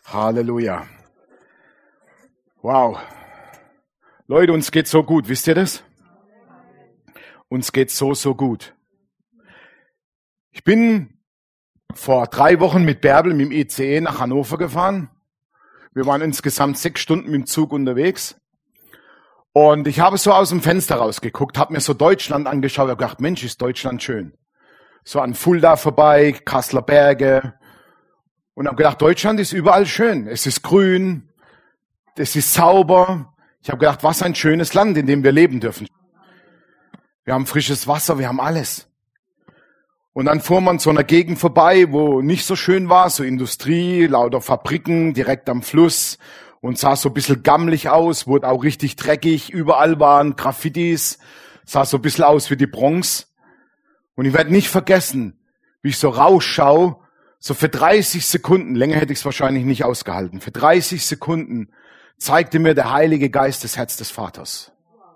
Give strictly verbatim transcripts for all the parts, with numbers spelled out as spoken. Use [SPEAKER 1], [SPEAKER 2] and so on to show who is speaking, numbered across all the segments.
[SPEAKER 1] Halleluja. Wow. Leute, uns geht's so gut, wisst ihr das? Uns geht's so, so gut. Ich bin vor drei Wochen mit Bärbel mit dem I C E nach Hannover gefahren. Wir waren insgesamt sechs Stunden mit dem Zug unterwegs. Und ich habe so aus dem Fenster rausgeguckt, habe mir so Deutschland angeschaut und gedacht, Mensch, ist Deutschland schön. So an Fulda vorbei, Kasseler Berge. Und habe gedacht, Deutschland ist überall schön. Es ist grün, es ist sauber. Ich habe gedacht, was ein schönes Land, in dem wir leben dürfen. Wir haben frisches Wasser, wir haben alles. Und dann fuhr man so einer Gegend vorbei, wo nicht so schön war, so Industrie, lauter Fabriken direkt am Fluss und sah so ein bisschen gammelig aus, wurde auch richtig dreckig, überall waren Graffitis, sah so ein bisschen aus wie die Bronx. Und ich werde nicht vergessen, wie ich so rausschaue, so für dreißig Sekunden, länger hätte ich es wahrscheinlich nicht ausgehalten, für dreißig Sekunden zeigte mir der Heilige Geist das Herz des Vaters.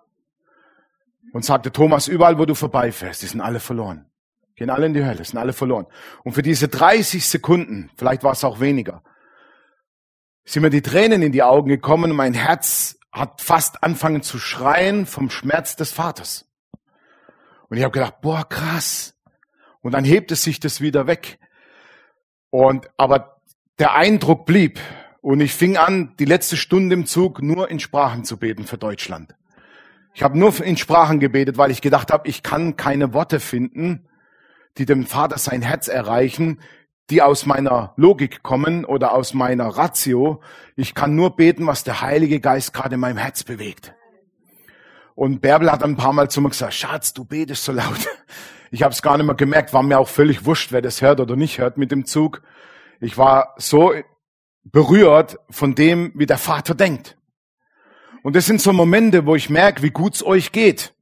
[SPEAKER 1] Und sagte, Thomas, überall wo du vorbeifährst, die sind alle verloren. Gehen alle in die Hölle, sind alle verloren. Und für diese dreißig Sekunden, vielleicht war es auch weniger, sind mir die Tränen in die Augen gekommen und mein Herz hat fast angefangen zu schreien vom Schmerz des Vaters. Und ich habe gedacht, boah, krass. Und dann hebt es sich das wieder weg. Und aber der Eindruck blieb. Und ich fing an, die letzte Stunde im Zug nur in Sprachen zu beten für Deutschland. Ich habe nur in Sprachen gebetet, weil ich gedacht habe, ich kann keine Worte finden, die dem Vater sein Herz erreichen, die aus meiner Logik kommen oder aus meiner Ratio. Ich kann nur beten, was der Heilige Geist gerade in meinem Herz bewegt. Und Bärbel hat ein paar Mal zu mir gesagt, Schatz, du betest so laut. Ich habe es gar nicht mehr gemerkt, war mir auch völlig wurscht, wer das hört oder nicht hört mit dem Zug. Ich war so berührt von dem, wie der Vater denkt. Und das sind so Momente, wo ich merke, wie gut es euch geht.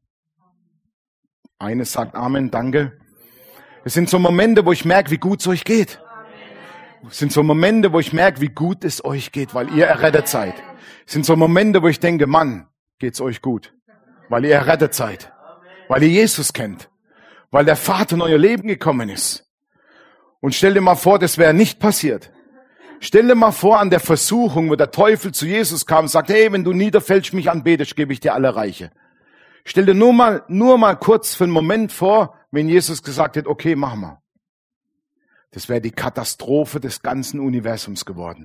[SPEAKER 1] Eines sagt Amen, danke. Es sind so Momente, wo ich merke, wie gut es euch geht. Es sind so Momente, wo ich merke, wie gut es euch geht, weil ihr errettet seid. Es sind so Momente, wo ich denke, Mann, geht's euch gut, weil ihr errettet seid, weil ihr Jesus kennt, weil der Vater in euer Leben gekommen ist. Und stell dir mal vor, das wäre nicht passiert. Stell dir mal vor an der Versuchung, wo der Teufel zu Jesus kam und sagte, hey, wenn du niederfällst, mich anbetest, gebe ich dir alle Reiche. Stell dir nur mal, nur mal kurz für einen Moment vor, wenn Jesus gesagt hätte, okay, mach mal. Das wäre die Katastrophe des ganzen Universums geworden.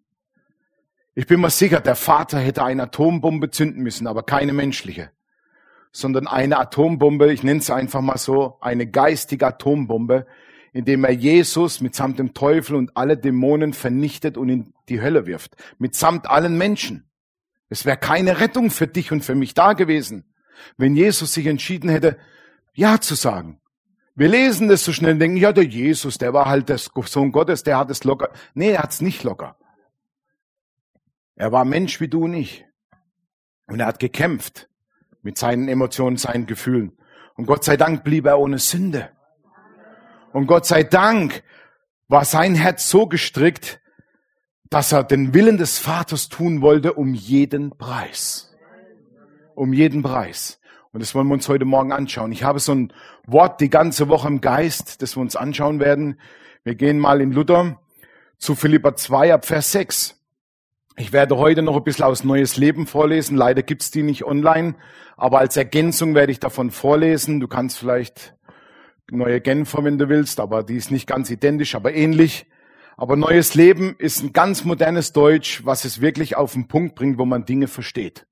[SPEAKER 1] Ich bin mir sicher, der Vater hätte eine Atombombe zünden müssen, aber keine menschliche, sondern eine Atombombe, ich nenne es einfach mal so, eine geistige Atombombe, indem er Jesus mitsamt dem Teufel und alle Dämonen vernichtet und in die Hölle wirft. Mitsamt allen Menschen. Es wäre keine Rettung für dich und für mich da gewesen, wenn Jesus sich entschieden hätte, Ja zu sagen. Wir lesen das so schnell und denken, ja, der Jesus, der war halt der Sohn Gottes, der hat es locker. Nee, er hat es nicht locker. Er war Mensch wie du und ich. Und er hat gekämpft mit seinen Emotionen, seinen Gefühlen. Und Gott sei Dank blieb er ohne Sünde. Und Gott sei Dank war sein Herz so gestrickt, dass er den Willen des Vaters tun wollte um jeden Preis. Um jeden Preis. Und das wollen wir uns heute Morgen anschauen. Ich habe so ein Wort die ganze Woche im Geist, das wir uns anschauen werden. Wir gehen mal in Luther zu Philipper zwei ab Vers sechs. Ich werde heute noch ein bisschen aus Neues Leben vorlesen. Leider gibt's die nicht online, aber als Ergänzung werde ich davon vorlesen. Du kannst vielleicht Neue Genfer, wenn du willst, aber die ist nicht ganz identisch, aber ähnlich. Aber Neues Leben ist ein ganz modernes Deutsch, was es wirklich auf den Punkt bringt, wo man Dinge versteht.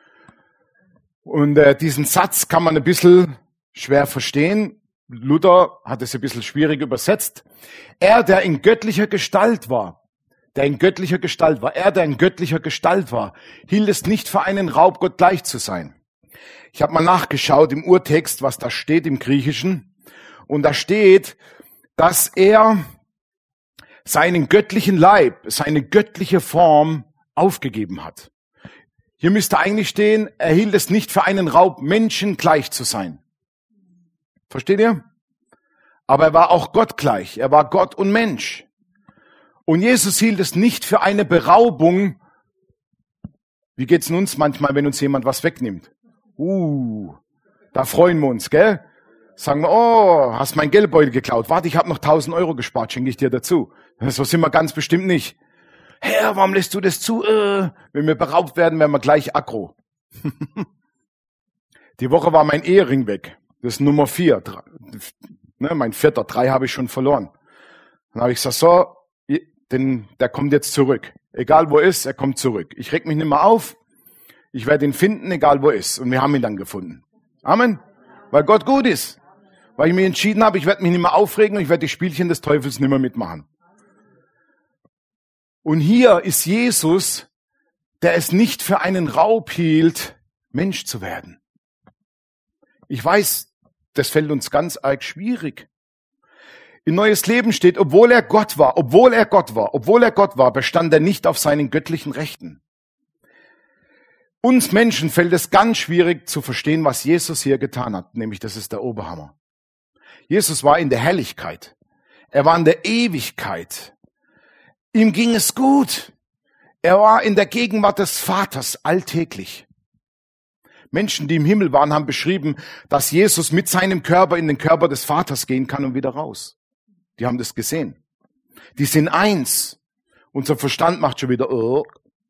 [SPEAKER 1] Und äh, diesen Satz kann man ein bisschen schwer verstehen. Luther hat es ein bisschen schwierig übersetzt. Er, der in göttlicher Gestalt war, der in göttlicher Gestalt war, er, der in göttlicher Gestalt war, hielt es nicht für einen Raub, Gott gleich zu sein. Ich habe mal nachgeschaut im Urtext, was da steht im Griechischen. Und da steht, dass er seinen göttlichen Leib, seine göttliche Form aufgegeben hat. Hier müsste eigentlich stehen, er hielt es nicht für einen Raub, Menschen gleich zu sein. Versteht ihr? Aber er war auch Gott gleich. Er war Gott und Mensch. Und Jesus hielt es nicht für eine Beraubung. Wie geht's uns manchmal, wenn uns jemand was wegnimmt? Uh, da freuen wir uns, gell? Sagen wir, oh, hast mein Geldbeutel geklaut. Warte, ich habe noch tausend Euro gespart, schenke ich dir dazu. So sind wir ganz bestimmt nicht. Herr, warum lässt du das zu? Äh, wenn wir beraubt werden, werden wir gleich aggro. Die Woche war mein Ehering weg. Das ist Nummer vier. Drei, ne, mein vierter, drei habe ich schon verloren. Dann habe ich gesagt, so, den, der kommt jetzt zurück. Egal wo er ist, er kommt zurück. Ich reg mich nicht mehr auf. Ich werde ihn finden, egal wo er ist. Und wir haben ihn dann gefunden. Amen. Weil Gott gut ist. Weil ich mich entschieden habe, ich werde mich nicht mehr aufregen und ich werde die Spielchen des Teufels nicht mehr mitmachen. Und hier ist Jesus, der es nicht für einen Raub hielt, Mensch zu werden. Ich weiß, das fällt uns ganz arg schwierig. In Neues Leben steht, obwohl er Gott war, obwohl er Gott war, obwohl er Gott war, bestand er nicht auf seinen göttlichen Rechten. Uns Menschen fällt es ganz schwierig zu verstehen, was Jesus hier getan hat, nämlich das ist der Oberhammer. Jesus war in der Herrlichkeit. Er war in der Ewigkeit. Ihm ging es gut. Er war in der Gegenwart des Vaters alltäglich. Menschen, die im Himmel waren, haben beschrieben, dass Jesus mit seinem Körper in den Körper des Vaters gehen kann und wieder raus. Die haben das gesehen. Die sind eins. Unser Verstand macht schon wieder, oh.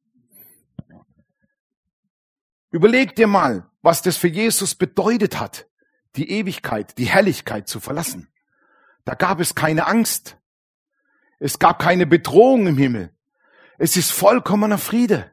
[SPEAKER 1] Überleg dir mal, was das für Jesus bedeutet hat, die Ewigkeit, die Herrlichkeit zu verlassen. Da gab es keine Angst. Es gab keine Bedrohung im Himmel. Es ist vollkommener Friede.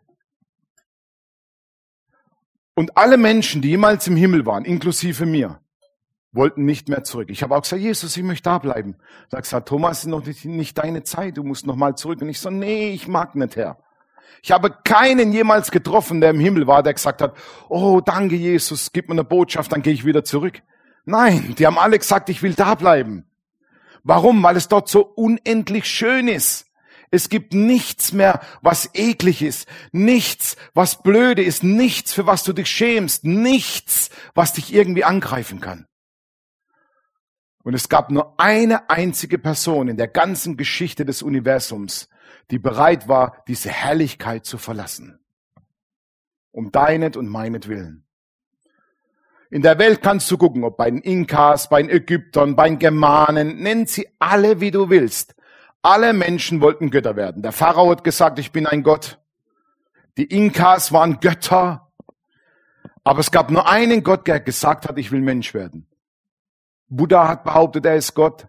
[SPEAKER 1] Und alle Menschen, die jemals im Himmel waren, inklusive mir, wollten nicht mehr zurück. Ich habe auch gesagt, Jesus, ich möchte da bleiben. Da hat gesagt, Thomas, ist noch nicht, nicht deine Zeit, du musst noch mal zurück. Und ich so, nee, ich mag nicht, Herr. Ich habe keinen jemals getroffen, der im Himmel war, der gesagt hat, oh, danke Jesus, gib mir eine Botschaft, dann gehe ich wieder zurück. Nein, die haben alle gesagt, ich will da bleiben. Warum? Weil es dort so unendlich schön ist. Es gibt nichts mehr, was eklig ist, nichts, was blöde ist, nichts, für was du dich schämst, nichts, was dich irgendwie angreifen kann. Und es gab nur eine einzige Person in der ganzen Geschichte des Universums, die bereit war, diese Herrlichkeit zu verlassen. Um deinet und meinetwillen. In der Welt kannst du gucken, ob bei den Inkas, bei den Ägyptern, bei den Germanen, nenn sie alle, wie du willst. Alle Menschen wollten Götter werden. Der Pharao hat gesagt, ich bin ein Gott. Die Inkas waren Götter. Aber es gab nur einen Gott, der gesagt hat, ich will Mensch werden. Buddha hat behauptet, er ist Gott.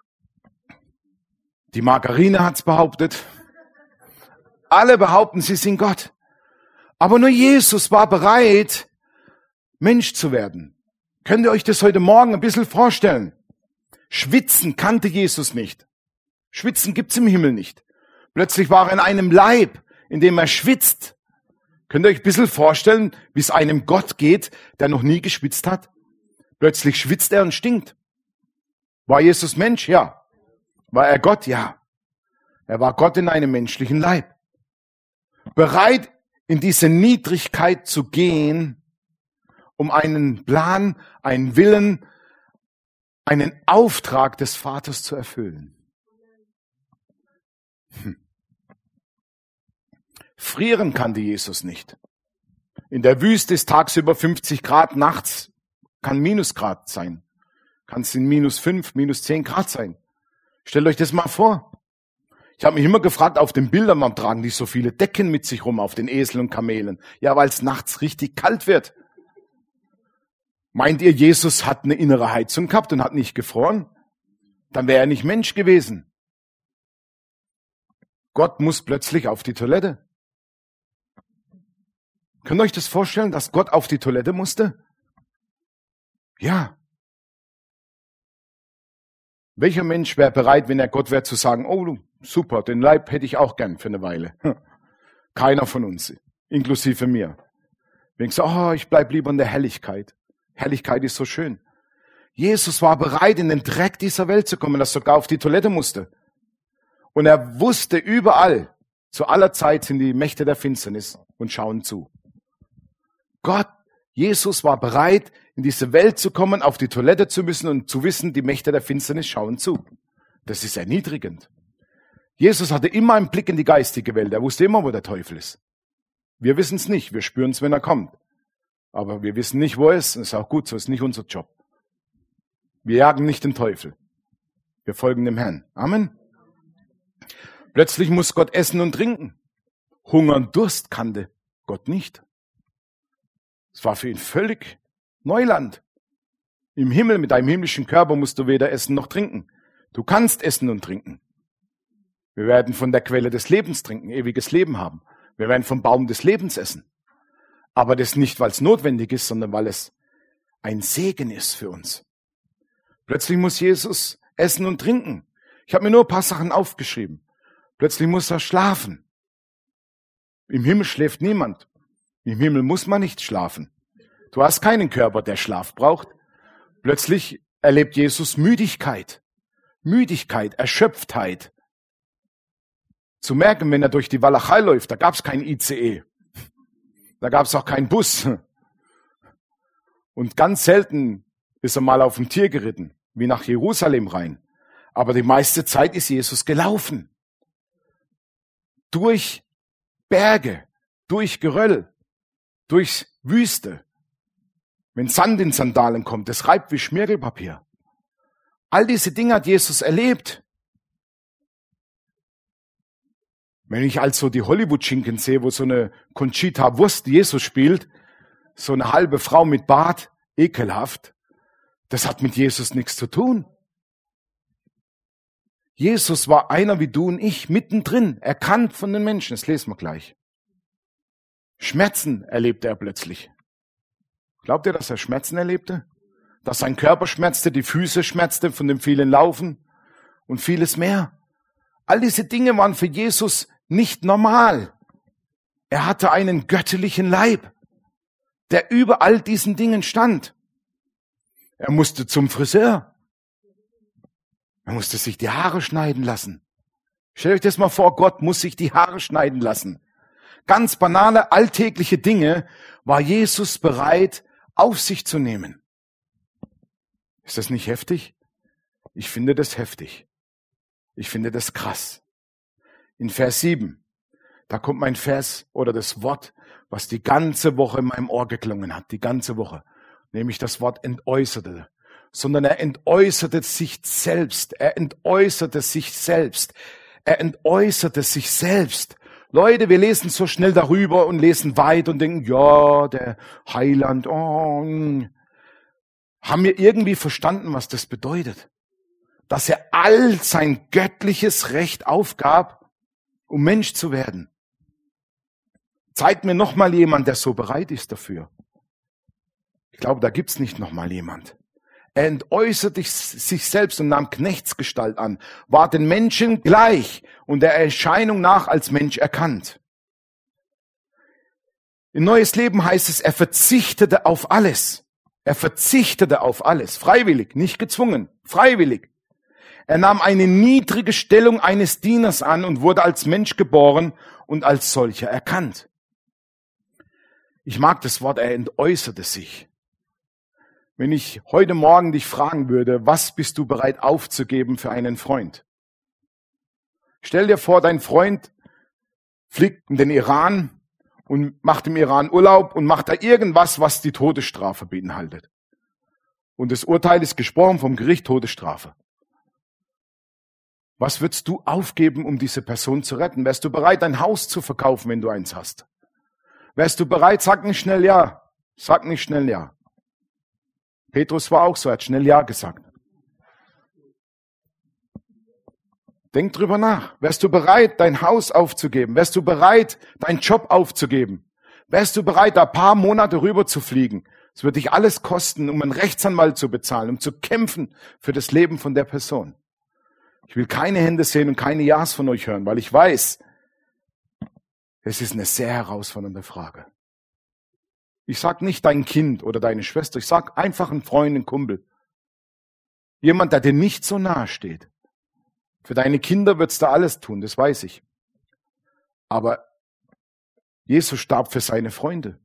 [SPEAKER 1] Die Margarine hat's behauptet. Alle behaupten, sie sind Gott. Aber nur Jesus war bereit, Mensch zu werden. Könnt ihr euch das heute Morgen ein bisschen vorstellen? Schwitzen kannte Jesus nicht. Schwitzen gibt's im Himmel nicht. Plötzlich war er in einem Leib, in dem er schwitzt. Könnt ihr euch ein bisschen vorstellen, wie es einem Gott geht, der noch nie geschwitzt hat? Plötzlich schwitzt er und stinkt. War Jesus Mensch? Ja. War er Gott? Ja. Er war Gott in einem menschlichen Leib. Bereit, in diese Niedrigkeit zu gehen, um einen Plan, einen Willen, einen Auftrag des Vaters zu erfüllen. Hm. Frieren kannte Jesus nicht. In der Wüste ist tagsüber fünfzig Grad, nachts kann Minusgrad sein. Kann es in minus fünf, minus zehn Grad sein. Stellt euch das mal vor. Ich habe mich immer gefragt, auf den Bildern, warum tragen die so viele Decken mit sich rum auf den Eseln und Kamelen? Ja, weil es nachts richtig kalt wird. Meint ihr, Jesus hat eine innere Heizung gehabt und hat nicht gefroren? Dann wäre er nicht Mensch gewesen. Gott muss plötzlich auf die Toilette. Könnt ihr euch das vorstellen, dass Gott auf die Toilette musste? Ja. Welcher Mensch wäre bereit, wenn er Gott wäre, zu sagen, oh, super, den Leib hätte ich auch gern für eine Weile. Keiner von uns, inklusive mir. Wenn ich sage, oh, ich bleib lieber in der Herrlichkeit. Herrlichkeit ist so schön. Jesus war bereit, in den Dreck dieser Welt zu kommen, dass er sogar auf die Toilette musste. Und er wusste überall, zu aller Zeit sind die Mächte der Finsternis und schauen zu. Gott, Jesus war bereit, in diese Welt zu kommen, auf die Toilette zu müssen und zu wissen, die Mächte der Finsternis schauen zu. Das ist erniedrigend. Jesus hatte immer einen Blick in die geistige Welt. Er wusste immer, wo der Teufel ist. Wir wissen es nicht. Wir spüren es, wenn er kommt. Aber wir wissen nicht, wo er ist. Das ist auch gut so. Das ist nicht unser Job. Wir jagen nicht den Teufel. Wir folgen dem Herrn. Amen. Plötzlich muss Gott essen und trinken. Hunger und Durst kannte Gott nicht. Es war für ihn völlig Neuland. Im Himmel, mit deinem himmlischen Körper musst du weder essen noch trinken. Du kannst essen und trinken. Wir werden von der Quelle des Lebens trinken, ewiges Leben haben. Wir werden vom Baum des Lebens essen. Aber das nicht, weil es notwendig ist, sondern weil es ein Segen ist für uns. Plötzlich muss Jesus essen und trinken. Ich habe mir nur ein paar Sachen aufgeschrieben. Plötzlich muss er schlafen. Im Himmel schläft niemand. Im Himmel muss man nicht schlafen. Du hast keinen Körper, der Schlaf braucht. Plötzlich erlebt Jesus Müdigkeit. Müdigkeit, Erschöpftheit. Zu merken, wenn er durch die Walachei läuft, da gab es kein I C E. Da gab es auch keinen Bus. Und ganz selten ist er mal auf dem Tier geritten, wie nach Jerusalem rein. Aber die meiste Zeit ist Jesus gelaufen. Durch Berge, durch Geröll, durch Wüste. Wenn Sand in Sandalen kommt, das reibt wie Schmirgelpapier. All diese Dinge hat Jesus erlebt. Wenn ich also die Hollywood-Schinken sehe, wo so eine Conchita Wurst Jesus spielt, so eine halbe Frau mit Bart, ekelhaft, das hat mit Jesus nichts zu tun. Jesus war einer wie du und ich, mittendrin, erkannt von den Menschen. Das lesen wir gleich. Schmerzen erlebte er plötzlich. Glaubt ihr, dass er Schmerzen erlebte? Dass sein Körper schmerzte, die Füße schmerzte von dem vielen Laufen und vieles mehr. All diese Dinge waren für Jesus nicht normal. Er hatte einen göttlichen Leib, der über all diesen Dingen stand. Er musste zum Friseur. Er musste sich die Haare schneiden lassen. Stellt euch das mal vor, Gott muss sich die Haare schneiden lassen. Ganz banale, alltägliche Dinge war Jesus bereit, auf sich zu nehmen. Ist das nicht heftig? Ich finde das heftig. Ich finde das krass. In Vers sieben, da kommt mein Vers oder das Wort, was die ganze Woche in meinem Ohr geklungen hat, die ganze Woche, nämlich das Wort entäußerte. Sondern er entäußerte sich selbst, er entäußerte sich selbst, er entäußerte sich selbst. Leute, wir lesen so schnell darüber und lesen weit und denken, ja, der Heiland, oh. Haben wir irgendwie verstanden, was das bedeutet? Dass er all sein göttliches Recht aufgab, um Mensch zu werden. Zeigt mir noch mal jemand, der so bereit ist dafür. Ich glaube, da gibt's nicht noch mal jemand. Er entäußerte sich selbst und nahm Knechtsgestalt an, war den Menschen gleich und der Erscheinung nach als Mensch erkannt. In Neues Leben heißt es, er verzichtete auf alles. Er verzichtete auf alles, freiwillig, nicht gezwungen, freiwillig. Er nahm eine niedrige Stellung eines Dieners an und wurde als Mensch geboren und als solcher erkannt. Ich mag das Wort, er entäußerte sich. Wenn ich heute Morgen dich fragen würde, was bist du bereit aufzugeben für einen Freund? Stell dir vor, dein Freund fliegt in den Iran und macht im Iran Urlaub und macht da irgendwas, was die Todesstrafe beinhaltet. Und das Urteil ist gesprochen vom Gericht, Todesstrafe. Was würdest du aufgeben, um diese Person zu retten? Wärst du bereit, dein Haus zu verkaufen, wenn du eins hast? Wärst du bereit, sag nicht schnell ja, sag nicht schnell ja. Petrus war auch so, er hat schnell ja gesagt. Denk drüber nach. Wärst du bereit, dein Haus aufzugeben? Wärst du bereit, deinen Job aufzugeben? Wärst du bereit, da ein paar Monate rüber zu fliegen? Es wird dich alles kosten, um einen Rechtsanwalt zu bezahlen, um zu kämpfen für das Leben von der Person. Ich will keine Hände sehen und keine Ja's von euch hören, weil ich weiß, es ist eine sehr herausfordernde Frage. Ich sag nicht dein Kind oder deine Schwester, ich sag einfach einen Freund, einen Kumpel. Jemand, der dir nicht so nahe steht. Für deine Kinder wird's da alles tun, das weiß ich. Aber Jesus starb für seine Freunde.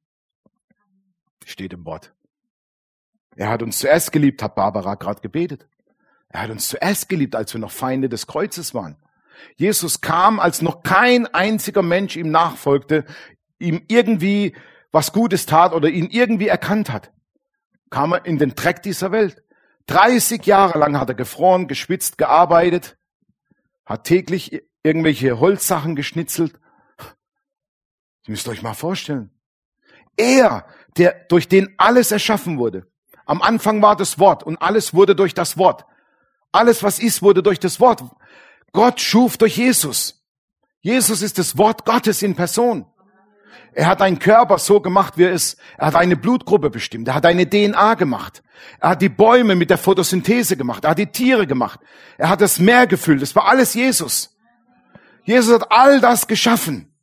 [SPEAKER 1] Steht im Wort. Er hat uns zuerst geliebt, hat Barbara gerade gebetet. Er hat uns zuerst geliebt, als wir noch Feinde des Kreuzes waren. Jesus kam, als noch kein einziger Mensch ihm nachfolgte, ihm irgendwie was Gutes tat oder ihn irgendwie erkannt hat. Kam er in den Dreck dieser Welt. dreißig Jahre lang hat er gefroren, geschwitzt, gearbeitet, hat täglich irgendwelche Holzsachen geschnitzelt Das müsst ihr euch mal vorstellen. Er, der, durch den alles erschaffen wurde. Am Anfang war das Wort und alles wurde durch das Wort. Alles, was ist, wurde durch das Wort. Gott schuf durch Jesus. Jesus ist das Wort Gottes in Person. Er hat einen Körper so gemacht, wie er ist. Er hat eine Blutgruppe bestimmt. Er hat eine D N A gemacht. Er hat die Bäume mit der Photosynthese gemacht. Er hat die Tiere gemacht. Er hat das Meer gefüllt. Das war alles Jesus. Jesus hat all das geschaffen.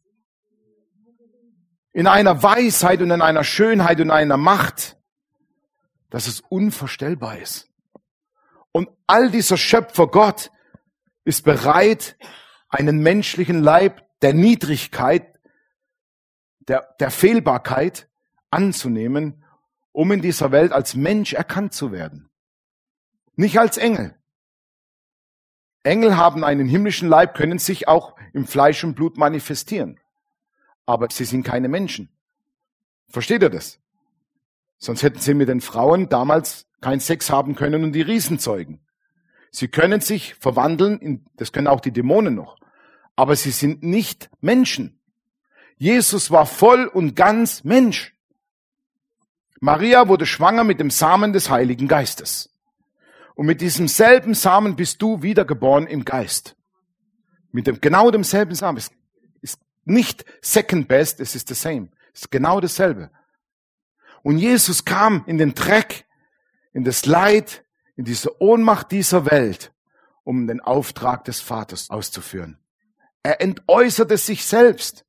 [SPEAKER 1] In einer Weisheit und in einer Schönheit und in einer Macht, dass es unvorstellbar ist. Und all dieser Schöpfer Gott ist bereit, einen menschlichen Leib der Niedrigkeit, der, der Fehlbarkeit anzunehmen, um in dieser Welt als Mensch erkannt zu werden. Nicht als Engel. Engel haben einen himmlischen Leib, können sich auch im Fleisch und Blut manifestieren. Aber sie sind keine Menschen. Versteht ihr das? Sonst hätten sie mit den Frauen damals keinen Sex haben können und die Riesen zeugen. Sie können sich verwandeln, in, das können auch die Dämonen noch, aber sie sind nicht Menschen. Jesus war voll und ganz Mensch. Maria wurde schwanger mit dem Samen des Heiligen Geistes. Und mit diesem selben Samen bist du wiedergeboren im Geist. Mit dem genau demselben Samen. Es ist nicht second best, es ist the same. Es ist genau dasselbe. Und Jesus kam in den Dreck, in das Leid, in diese Ohnmacht dieser Welt, um den Auftrag des Vaters auszuführen. Er entäußerte sich selbst.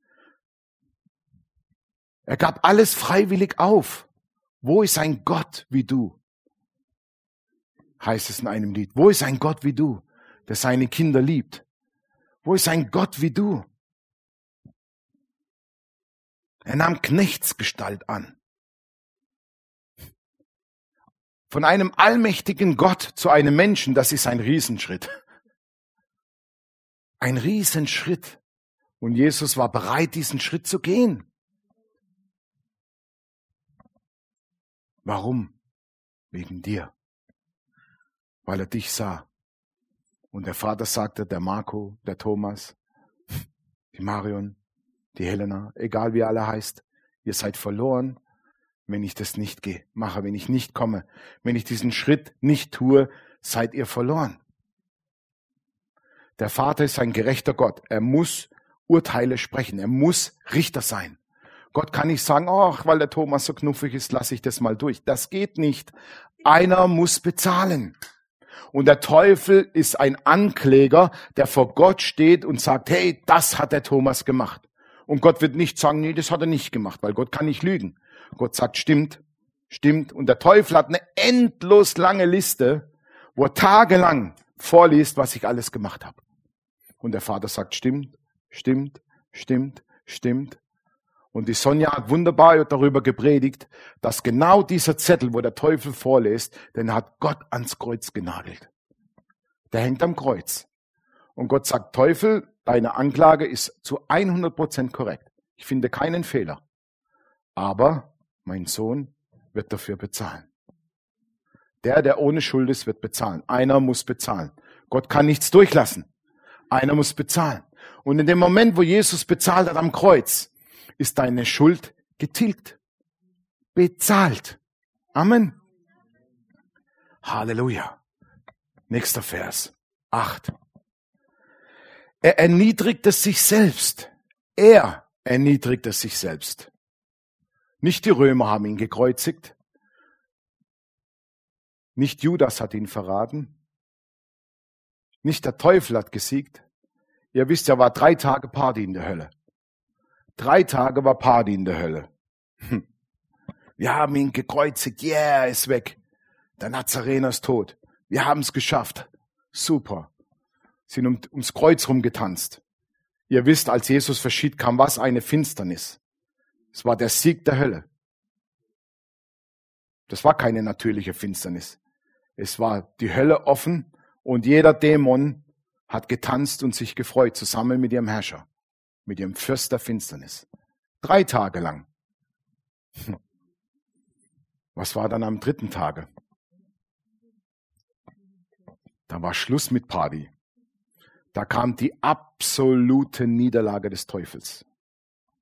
[SPEAKER 1] Er gab alles freiwillig auf. Wo ist ein Gott wie du? Heißt es in einem Lied. Wo ist ein Gott wie du, der seine Kinder liebt? Wo ist ein Gott wie du? Er nahm Knechtsgestalt an. Von einem allmächtigen Gott zu einem Menschen, das ist ein Riesenschritt. Ein Riesenschritt. Und Jesus war bereit, diesen Schritt zu gehen. Warum? Wegen dir. Weil er dich sah. Und der Vater sagte, der Marco, der Thomas, die Marion, die Helena, egal wie alle heißt, ihr seid verloren, wenn ich das nicht gehe, mache, wenn ich nicht komme, wenn ich diesen Schritt nicht tue, seid ihr verloren. Der Vater ist ein gerechter Gott. Er muss Urteile sprechen. Er muss Richter sein. Gott kann nicht sagen, ach, weil der Thomas so knuffig ist, lasse ich das mal durch. Das geht nicht. Einer muss bezahlen. Und der Teufel ist ein Ankläger, der vor Gott steht und sagt, hey, das hat der Thomas gemacht. Und Gott wird nicht sagen, nee, das hat er nicht gemacht, weil Gott kann nicht lügen. Gott sagt, stimmt, stimmt. Und der Teufel hat eine endlos lange Liste, wo er tagelang vorliest, was ich alles gemacht habe. Und der Vater sagt, stimmt, stimmt, stimmt, stimmt. Und die Sonja hat wunderbar darüber gepredigt, dass genau dieser Zettel, wo der Teufel vorliest, den hat Gott ans Kreuz genagelt. Der hängt am Kreuz. Und Gott sagt, Teufel, deine Anklage ist zu hundert Prozent korrekt. Ich finde keinen Fehler. Aber mein Sohn wird dafür bezahlen. Der, der ohne Schuld ist, wird bezahlen. Einer muss bezahlen. Gott kann nichts durchlassen. Einer muss bezahlen. Und in dem Moment, wo Jesus bezahlt hat am Kreuz, ist deine Schuld getilgt. Bezahlt. Amen. Halleluja. Nächster Vers. Acht. Er erniedrigte sich selbst. Er erniedrigte sich selbst. Nicht die Römer haben ihn gekreuzigt. Nicht Judas hat ihn verraten. Nicht der Teufel hat gesiegt. Ihr wisst, er war drei Tage Party in der Hölle. Drei Tage war Party in der Hölle. Hm. Wir haben ihn gekreuzigt. Yeah, er ist weg. Der Nazarener ist tot. Wir haben es geschafft. Super. Sind um, ums Kreuz rumgetanzt. Ihr wisst, als Jesus verschied, kam was? Eine Finsternis. Es war der Sieg der Hölle. Das war keine natürliche Finsternis. Es war die Hölle offen und jeder Dämon hat getanzt und sich gefreut, zusammen mit ihrem Herrscher, mit ihrem Fürst der Finsternis. Drei Tage lang. Was war dann am dritten Tage? Da war Schluss mit Party. Da kam die absolute Niederlage des Teufels.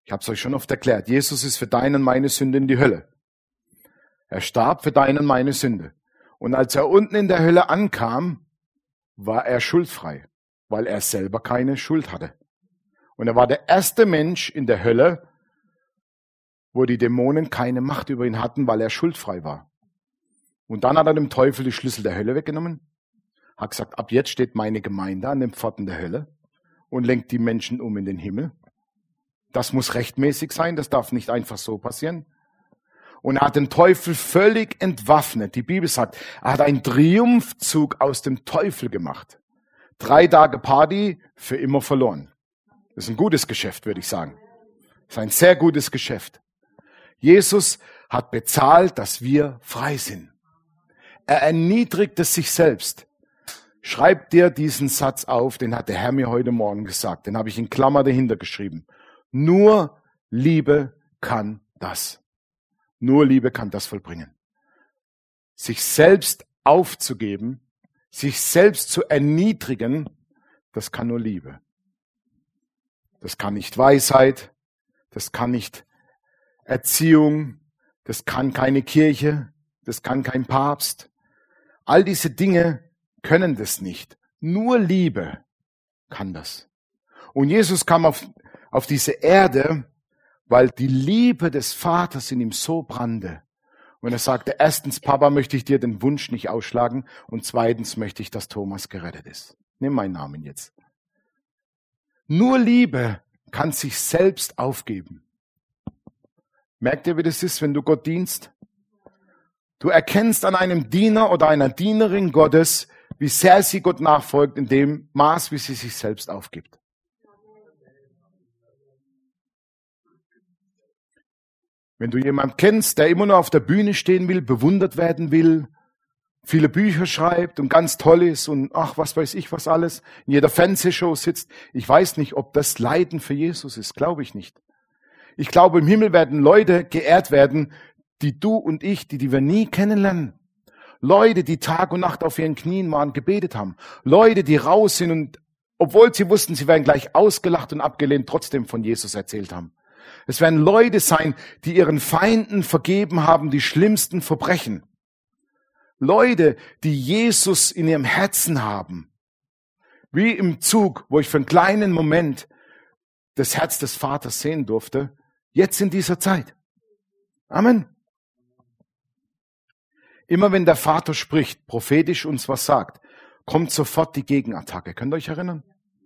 [SPEAKER 1] Ich habe es euch schon oft erklärt. Jesus ist für deine und meine Sünde in die Hölle. Er starb für deine und meine Sünde. Und als er unten in der Hölle ankam, war er schuldfrei, weil er selber keine Schuld hatte. Und er war der erste Mensch in der Hölle, wo die Dämonen keine Macht über ihn hatten, weil er schuldfrei war. Und dann hat er dem Teufel die Schlüssel der Hölle weggenommen, hat gesagt, ab jetzt steht meine Gemeinde an den Pforten der Hölle und lenkt die Menschen um in den Himmel. Das muss rechtmäßig sein, das darf nicht einfach so passieren. Und er hat den Teufel völlig entwaffnet. Die Bibel sagt, er hat einen Triumphzug aus dem Teufel gemacht. Drei Tage Party, für immer verloren. Das ist ein gutes Geschäft, würde ich sagen. Das ist ein sehr gutes Geschäft. Jesus hat bezahlt, dass wir frei sind. Er erniedrigte sich selbst. Schreib dir diesen Satz auf, den hat der Herr mir heute Morgen gesagt. Den habe ich in Klammer dahinter geschrieben. Nur Liebe kann das. Nur Liebe kann das vollbringen. Sich selbst aufzugeben, sich selbst zu erniedrigen, das kann nur Liebe. Das kann nicht Weisheit, das kann nicht Erziehung, das kann keine Kirche, das kann kein Papst. All diese Dinge können das nicht. Nur Liebe kann das. Und Jesus kam auf, auf diese Erde, weil die Liebe des Vaters in ihm so brannte. Und er sagte, erstens, Papa, möchte ich dir den Wunsch nicht ausschlagen und zweitens möchte ich, dass Thomas gerettet ist. Nimm meinen Namen jetzt. Nur Liebe kann sich selbst aufgeben. Merkt ihr, wie das ist, wenn du Gott dienst? Du erkennst an einem Diener oder einer Dienerin Gottes, wie sehr sie Gott nachfolgt, in dem Maß, wie sie sich selbst aufgibt. Wenn du jemanden kennst, der immer nur auf der Bühne stehen will, bewundert werden will, viele Bücher schreibt und ganz toll ist und ach, was weiß ich, was alles, in jeder Fernsehshow sitzt, ich weiß nicht, ob das Leiden für Jesus ist, glaube ich nicht. Ich glaube, im Himmel werden Leute geehrt werden, die du und ich, die, die wir nie kennenlernen. Leute, die Tag und Nacht auf ihren Knien waren, gebetet haben. Leute, die raus sind und, obwohl sie wussten, sie werden gleich ausgelacht und abgelehnt, trotzdem von Jesus erzählt haben. Es werden Leute sein, die ihren Feinden vergeben haben, die schlimmsten Verbrechen. Leute, die Jesus in ihrem Herzen haben. Wie im Zug, wo ich für einen kleinen Moment das Herz des Vaters sehen durfte, jetzt in dieser Zeit. Amen. Immer wenn der Vater spricht, prophetisch uns was sagt, kommt sofort die Gegenattacke. Könnt ihr euch erinnern?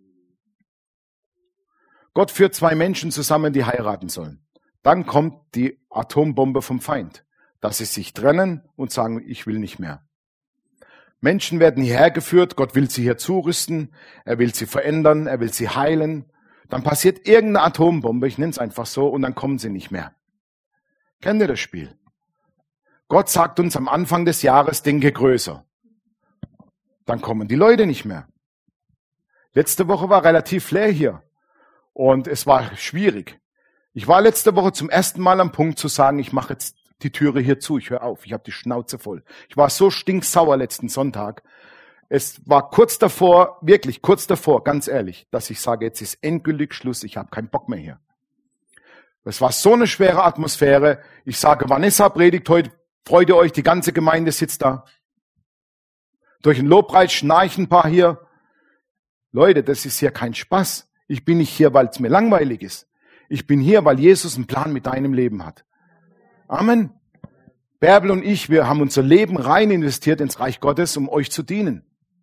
[SPEAKER 1] Gott führt zwei Menschen zusammen, die heiraten sollen. Dann kommt die Atombombe vom Feind, dass sie sich trennen und sagen, ich will nicht mehr. Menschen werden hierher geführt, Gott will sie hier zurüsten, er will sie verändern, er will sie heilen. Dann passiert irgendeine Atombombe, ich nenne es einfach so, und dann kommen sie nicht mehr. Kennt ihr das Spiel? Gott sagt uns am Anfang des Jahres, denke größer. Dann kommen die Leute nicht mehr. Letzte Woche war relativ leer hier. Und es war schwierig. Ich war letzte Woche zum ersten Mal am Punkt zu sagen, ich mache jetzt die Türe hier zu, ich höre auf, ich habe die Schnauze voll. Ich war so stinksauer letzten Sonntag. Es war kurz davor, wirklich kurz davor, ganz ehrlich, dass ich sage, jetzt ist endgültig Schluss, ich habe keinen Bock mehr hier. Es war so eine schwere Atmosphäre. Ich sage, Vanessa predigt heute, freut ihr euch, die ganze Gemeinde sitzt da. Durch den Lobpreis schnarchen ein paar hier. Leute, das ist hier kein Spaß. Ich bin nicht hier, weil es mir langweilig ist. Ich bin hier, weil Jesus einen Plan mit deinem Leben hat. Amen. Bärbel und ich, wir haben unser Leben rein investiert ins Reich Gottes, um euch zu dienen.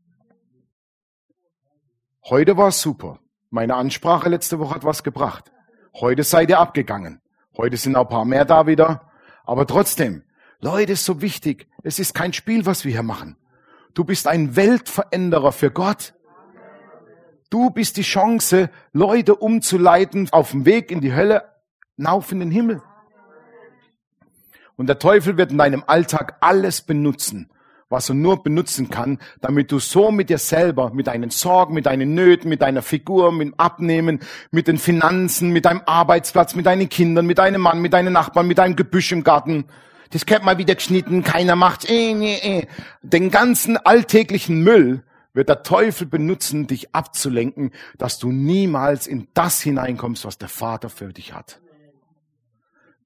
[SPEAKER 1] Heute war es super. Meine Ansprache letzte Woche hat was gebracht. Heute seid ihr abgegangen. Heute sind auch ein paar mehr da wieder. Aber trotzdem, Leute, ist so wichtig. Es ist kein Spiel, was wir hier machen. Du bist ein Weltveränderer für Gott. Du bist die Chance, Leute umzuleiten auf dem Weg in die Hölle, hinauf in den Himmel. Und der Teufel wird in deinem Alltag alles benutzen, was er nur benutzen kann, damit du so mit dir selber, mit deinen Sorgen, mit deinen Nöten, mit deiner Figur, mit dem Abnehmen, mit den Finanzen, mit deinem Arbeitsplatz, mit deinen Kindern, mit deinem Mann, mit deinen Nachbarn, mit deinem Gebüsch im Garten. Das kennt mal wieder geschnitten, keiner macht, äh, äh, äh. Den ganzen alltäglichen Müll wird der Teufel benutzen, dich abzulenken, dass du niemals in das hineinkommst, was der Vater für dich hat.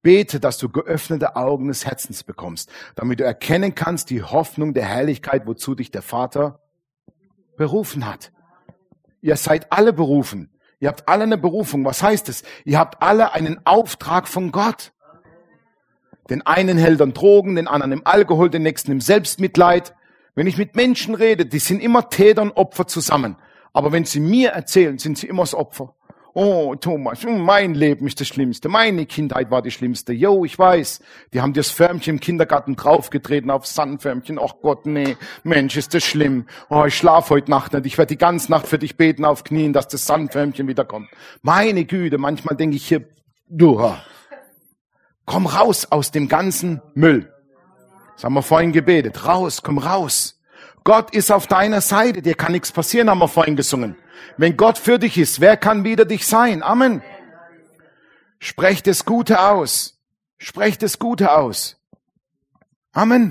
[SPEAKER 1] bete, dass du geöffnete Augen des Herzens bekommst, damit du erkennen kannst die Hoffnung der Herrlichkeit, wozu dich der Vater berufen hat. Ihr seid alle berufen. Ihr habt alle eine Berufung. Was heißt es? Ihr habt alle einen Auftrag von Gott. Den einen hält an Drogen, den anderen im Alkohol, den nächsten im Selbstmitleid. Wenn ich mit Menschen rede, die sind immer Täter und Opfer zusammen. Aber wenn sie mir erzählen, sind sie immer das Opfer. Oh, Thomas, mein Leben ist das Schlimmste. Meine Kindheit war die schlimmste. Jo, ich weiß. Die haben dir das Förmchen im Kindergarten draufgetreten aufs Sandförmchen. Ach Gott, nee. Mensch, ist das schlimm. Oh, ich schlaf heute Nacht nicht. Ich werde die ganze Nacht für dich beten auf Knien, dass das Sandförmchen wiederkommt. Meine Güte, manchmal denke ich hier, du, komm raus aus dem ganzen Müll. Das haben wir vorhin gebetet. Raus, komm raus. Gott ist auf deiner Seite. Dir kann nichts passieren, haben wir vorhin gesungen. Wenn Gott für dich ist, wer kann wider dich sein? Amen. Sprecht das Gute aus. Sprecht das Gute aus. Amen.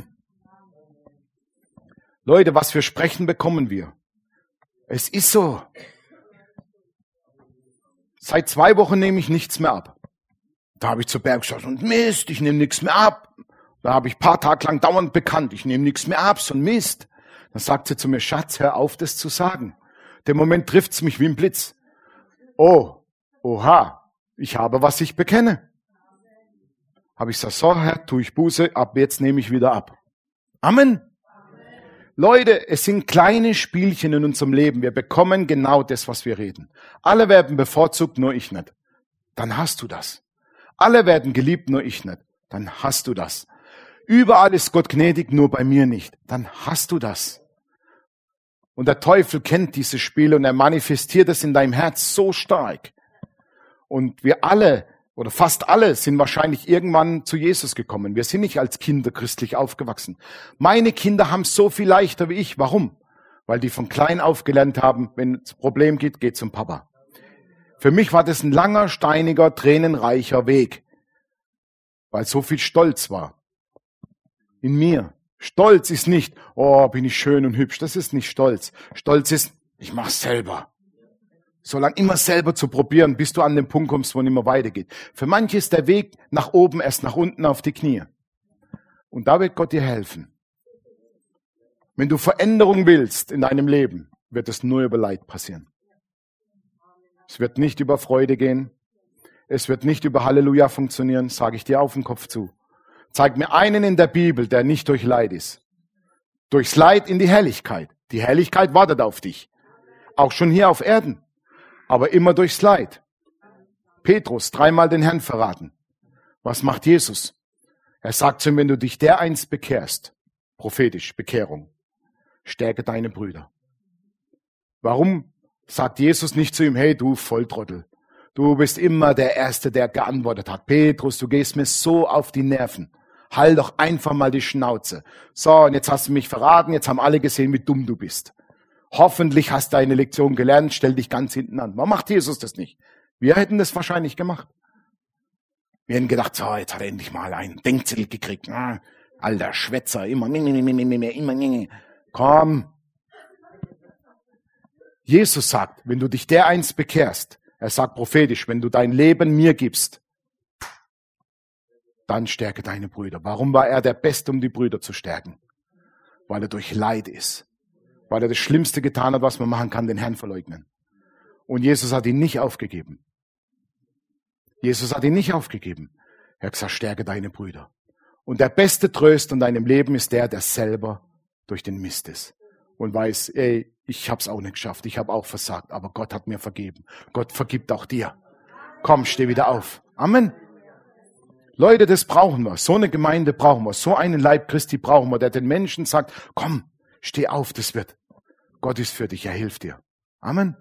[SPEAKER 1] Leute, was wir sprechen, bekommen wir. Es ist so. Seit zwei Wochen nehme ich nichts mehr ab. Da habe ich zur Berg gesagt, und Mist, ich nehme nichts mehr ab. Da habe ich ein paar Tage lang dauernd bekannt, ich nehme nichts mehr ab, so ein Mist. Dann sagt sie zu mir, Schatz, hör auf, das zu sagen. Der Moment trifft's mich wie ein Blitz. Oh, oha, ich habe, was ich bekenne. Habe ich gesagt, so, Herr, tue ich Buße, ab jetzt nehme ich wieder ab. Amen. Leute, es sind kleine Spielchen in unserem Leben. Wir bekommen genau das, was wir reden. Alle werden bevorzugt, nur ich nicht. Dann hast du das. Alle werden geliebt, nur ich nicht. Dann hast du das. Überall ist Gott gnädig, nur bei mir nicht. Dann hast du das. Und der Teufel kennt diese Spiele und er manifestiert es in deinem Herz so stark. Und wir alle, oder fast alle, sind wahrscheinlich irgendwann zu Jesus gekommen. Wir sind nicht als Kinder christlich aufgewachsen. Meine Kinder haben es so viel leichter wie ich. Warum? Weil die von klein auf gelernt haben, wenn es ein Problem gibt, geht zum Papa. Für mich war das ein langer, steiniger, tränenreicher Weg. Weil so viel Stolz war. In mir. Stolz ist nicht, oh, bin ich schön und hübsch. Das ist nicht Stolz. Stolz ist, ich mach's selber. Solange immer selber zu probieren, bis du an den Punkt kommst, wo es immer weitergeht. Für manche ist der Weg nach oben erst nach unten auf die Knie. Und da wird Gott dir helfen. Wenn du Veränderung willst in deinem Leben, wird es nur über Leid passieren. Es wird nicht über Freude gehen. Es wird nicht über Halleluja funktionieren, sage ich dir auf den Kopf zu. Zeig mir einen in der Bibel, der nicht durch Leid ist. Durchs Leid in die Herrlichkeit. Die Herrlichkeit wartet auf dich. Auch schon hier auf Erden. Aber immer durchs Leid. Petrus, dreimal den Herrn verraten. Was macht Jesus? Er sagt zu ihm, wenn du dich dereinst bekehrst, prophetisch, Bekehrung, stärke deine Brüder. Warum sagt Jesus nicht zu ihm, hey du Volltrottel, du bist immer der Erste, der geantwortet hat. Petrus, du gehst mir so auf die Nerven. Halt doch einfach mal die Schnauze. So, und jetzt hast du mich verraten, jetzt haben alle gesehen, wie dumm du bist. Hoffentlich hast du deine Lektion gelernt, stell dich ganz hinten an. Warum macht Jesus das nicht? Wir hätten das wahrscheinlich gemacht. Wir hätten gedacht, so, jetzt hat er endlich mal einen Denkzettel gekriegt. Ah, alter Schwätzer, immer, immer, immer. Komm. Jesus sagt, wenn du dich dereinst bekehrst, er sagt prophetisch, wenn du dein Leben mir gibst, dann stärke deine Brüder. Warum war er der Beste, um die Brüder zu stärken? Weil er durch Leid ist. Weil er das Schlimmste getan hat, was man machen kann, den Herrn verleugnen. Und Jesus hat ihn nicht aufgegeben. Jesus hat ihn nicht aufgegeben. Er hat gesagt, stärke deine Brüder. Und der beste Tröst in deinem Leben ist der, der selber durch den Mist ist. Und weiß, ey, ich hab's auch nicht geschafft, ich habe auch versagt, aber Gott hat mir vergeben. Gott vergibt auch dir. Komm, steh wieder auf. Amen. Leute, das brauchen wir. So eine Gemeinde brauchen wir. So einen Leib Christi brauchen wir, der den Menschen sagt, komm, steh auf, das wird. Gott ist für dich, er hilft dir. Amen.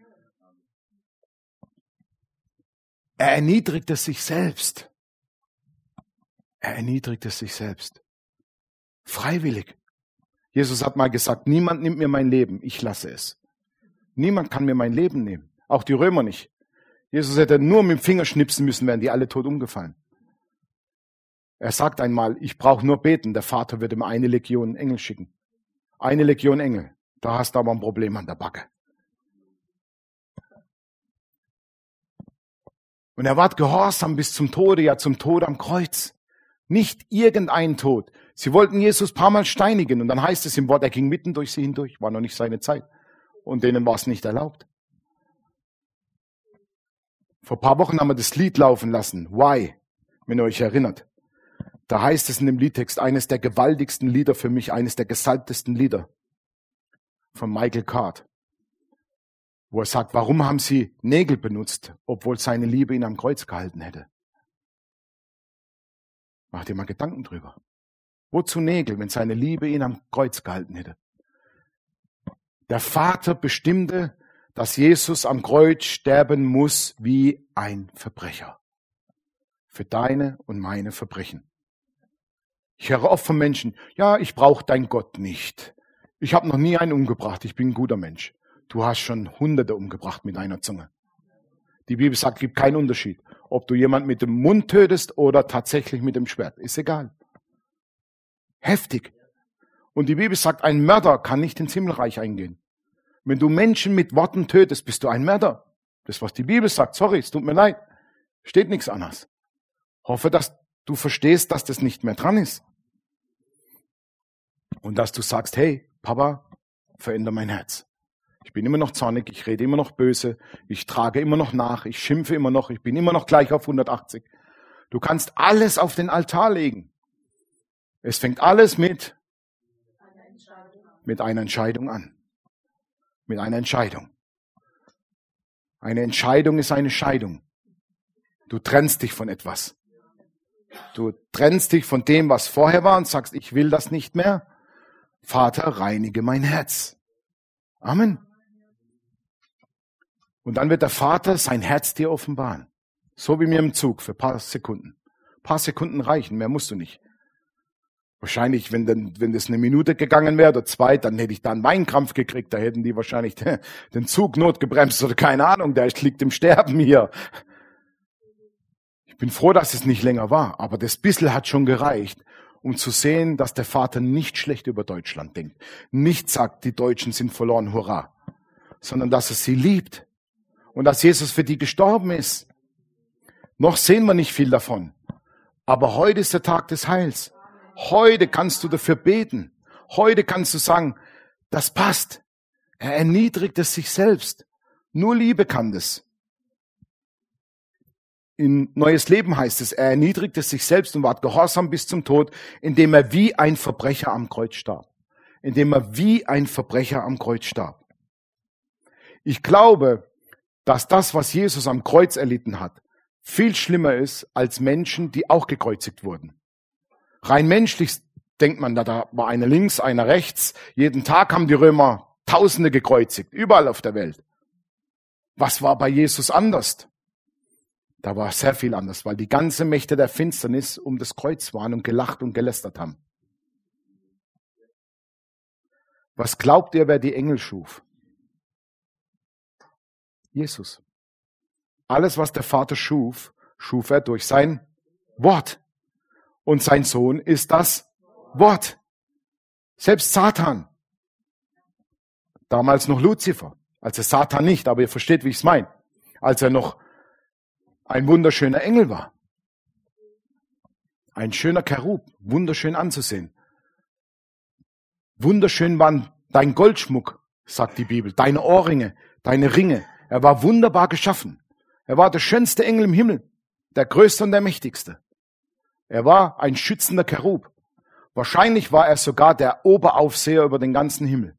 [SPEAKER 1] Er erniedrigte sich selbst. Er erniedrigte sich selbst. Freiwillig. Jesus hat mal gesagt, niemand nimmt mir mein Leben, ich lasse es. Niemand kann mir mein Leben nehmen. Auch die Römer nicht. Jesus hätte nur mit dem Finger schnipsen müssen, wären die alle tot umgefallen. Er sagt einmal, ich brauche nur beten, der Vater wird ihm eine Legion Engel schicken. Eine Legion Engel. Da hast du aber ein Problem an der Backe. Und er ward gehorsam bis zum Tode, ja zum Tod am Kreuz. Nicht irgendein Tod. Sie wollten Jesus ein paar Mal steinigen und dann heißt es im Wort, er ging mitten durch sie hindurch, war noch nicht seine Zeit. Und denen war es nicht erlaubt. Vor ein paar Wochen haben wir das Lied laufen lassen, Why, wenn ihr euch erinnert. Da heißt es in dem Liedtext, eines der gewaltigsten Lieder für mich, eines der gesalbtesten Lieder von Michael Card, wo er sagt, warum haben sie Nägel benutzt, obwohl seine Liebe ihn am Kreuz gehalten hätte? Mach dir mal Gedanken drüber. Wozu Nägel, wenn seine Liebe ihn am Kreuz gehalten hätte? Der Vater bestimmte, dass Jesus am Kreuz sterben muss wie ein Verbrecher. Für deine und meine Verbrechen. Ich höre oft von Menschen, ja, ich brauche dein Gott nicht. Ich habe noch nie einen umgebracht, ich bin ein guter Mensch. Du hast schon Hunderte umgebracht mit deiner Zunge. Die Bibel sagt, es gibt keinen Unterschied. Ob du jemanden mit dem Mund tötest oder tatsächlich mit dem Schwert, ist egal. Heftig. Und die Bibel sagt, ein Mörder kann nicht ins Himmelreich eingehen. Wenn du Menschen mit Worten tötest, bist du ein Mörder. Das, was die Bibel sagt, sorry, es tut mir leid. Steht nichts anderes. Hoffe, dass du verstehst, dass das nicht mehr dran ist. Und dass du sagst, hey, Papa, verändere mein Herz. Ich bin immer noch zornig, ich rede immer noch böse, ich trage immer noch nach, ich schimpfe immer noch, ich bin immer noch gleich auf hundertachtzig. Du kannst alles auf den Altar legen. Es fängt alles mit, mit einer Entscheidung an. Mit einer Entscheidung. Eine Entscheidung ist eine Scheidung. Du trennst dich von etwas. Du trennst dich von dem, was vorher war und sagst, ich will das nicht mehr. Vater, reinige mein Herz. Amen. Und dann wird der Vater sein Herz dir offenbaren. So wie mir im Zug für ein paar Sekunden. Ein paar Sekunden reichen, mehr musst du nicht. Wahrscheinlich, wenn, denn, wenn das eine Minute gegangen wäre oder zwei, dann hätte ich da einen Weinkrampf gekriegt. Da hätten die wahrscheinlich den Zug notgebremst oder keine Ahnung, der liegt im Sterben hier. Ich bin froh, dass es nicht länger war, aber das bissel hat schon gereicht, um zu sehen, dass der Vater nicht schlecht über Deutschland denkt. Nicht sagt, die Deutschen sind verloren, hurra, sondern dass er sie liebt und dass Jesus für die gestorben ist. Noch sehen wir nicht viel davon, aber heute ist der Tag des Heils. Heute kannst du dafür beten. Heute kannst du sagen, das passt. Er erniedrigt es sich selbst. Nur Liebe kann das. In Neues Leben heißt es, er erniedrigte sich selbst und ward gehorsam bis zum Tod, indem er wie ein Verbrecher am Kreuz starb. Indem er wie ein Verbrecher am Kreuz starb. Ich glaube, dass das, was Jesus am Kreuz erlitten hat, viel schlimmer ist als Menschen, die auch gekreuzigt wurden. Rein menschlich denkt man, da, da war einer links, einer rechts. Jeden Tag haben die Römer Tausende gekreuzigt, überall auf der Welt. Was war bei Jesus anders? Da war sehr viel anders, weil die ganze Mächte der Finsternis um das Kreuz waren und gelacht und gelästert haben. Was glaubt ihr, wer die Engel schuf? Jesus. Alles, was der Vater schuf, schuf er durch sein Wort. Und sein Sohn ist das Wort. Selbst Satan. Damals noch Luzifer. Also Satan nicht, aber ihr versteht, wie ich es meine. Als er noch ein wunderschöner Engel war. Ein schöner Cherub, wunderschön anzusehen. Wunderschön waren dein Goldschmuck, sagt die Bibel, deine Ohrringe, deine Ringe. Er war wunderbar geschaffen. Er war der schönste Engel im Himmel, der größte und der mächtigste. Er war ein schützender Cherub. Wahrscheinlich war er sogar der Oberaufseher über den ganzen Himmel.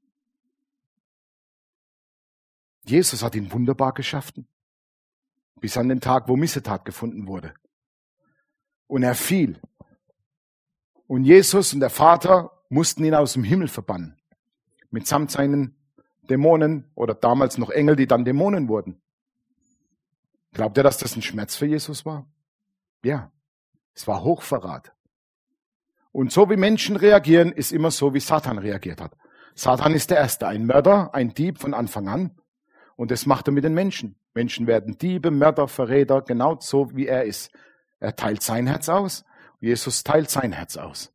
[SPEAKER 1] Jesus hat ihn wunderbar geschaffen. Bis an den Tag, wo Missetat gefunden wurde. Und er fiel. Und Jesus und der Vater mussten ihn aus dem Himmel verbannen. Mitsamt seinen Dämonen oder damals noch Engel, die dann Dämonen wurden. Glaubt ihr, dass das ein Schmerz für Jesus war? Ja. Es war Hochverrat. Und so wie Menschen reagieren, ist immer so, wie Satan reagiert hat. Satan ist der Erste, ein Mörder, ein Dieb von Anfang an. Und das macht er mit den Menschen. Menschen werden Diebe, Mörder, Verräter, genau so wie er ist. Er teilt sein Herz aus. Jesus teilt sein Herz aus.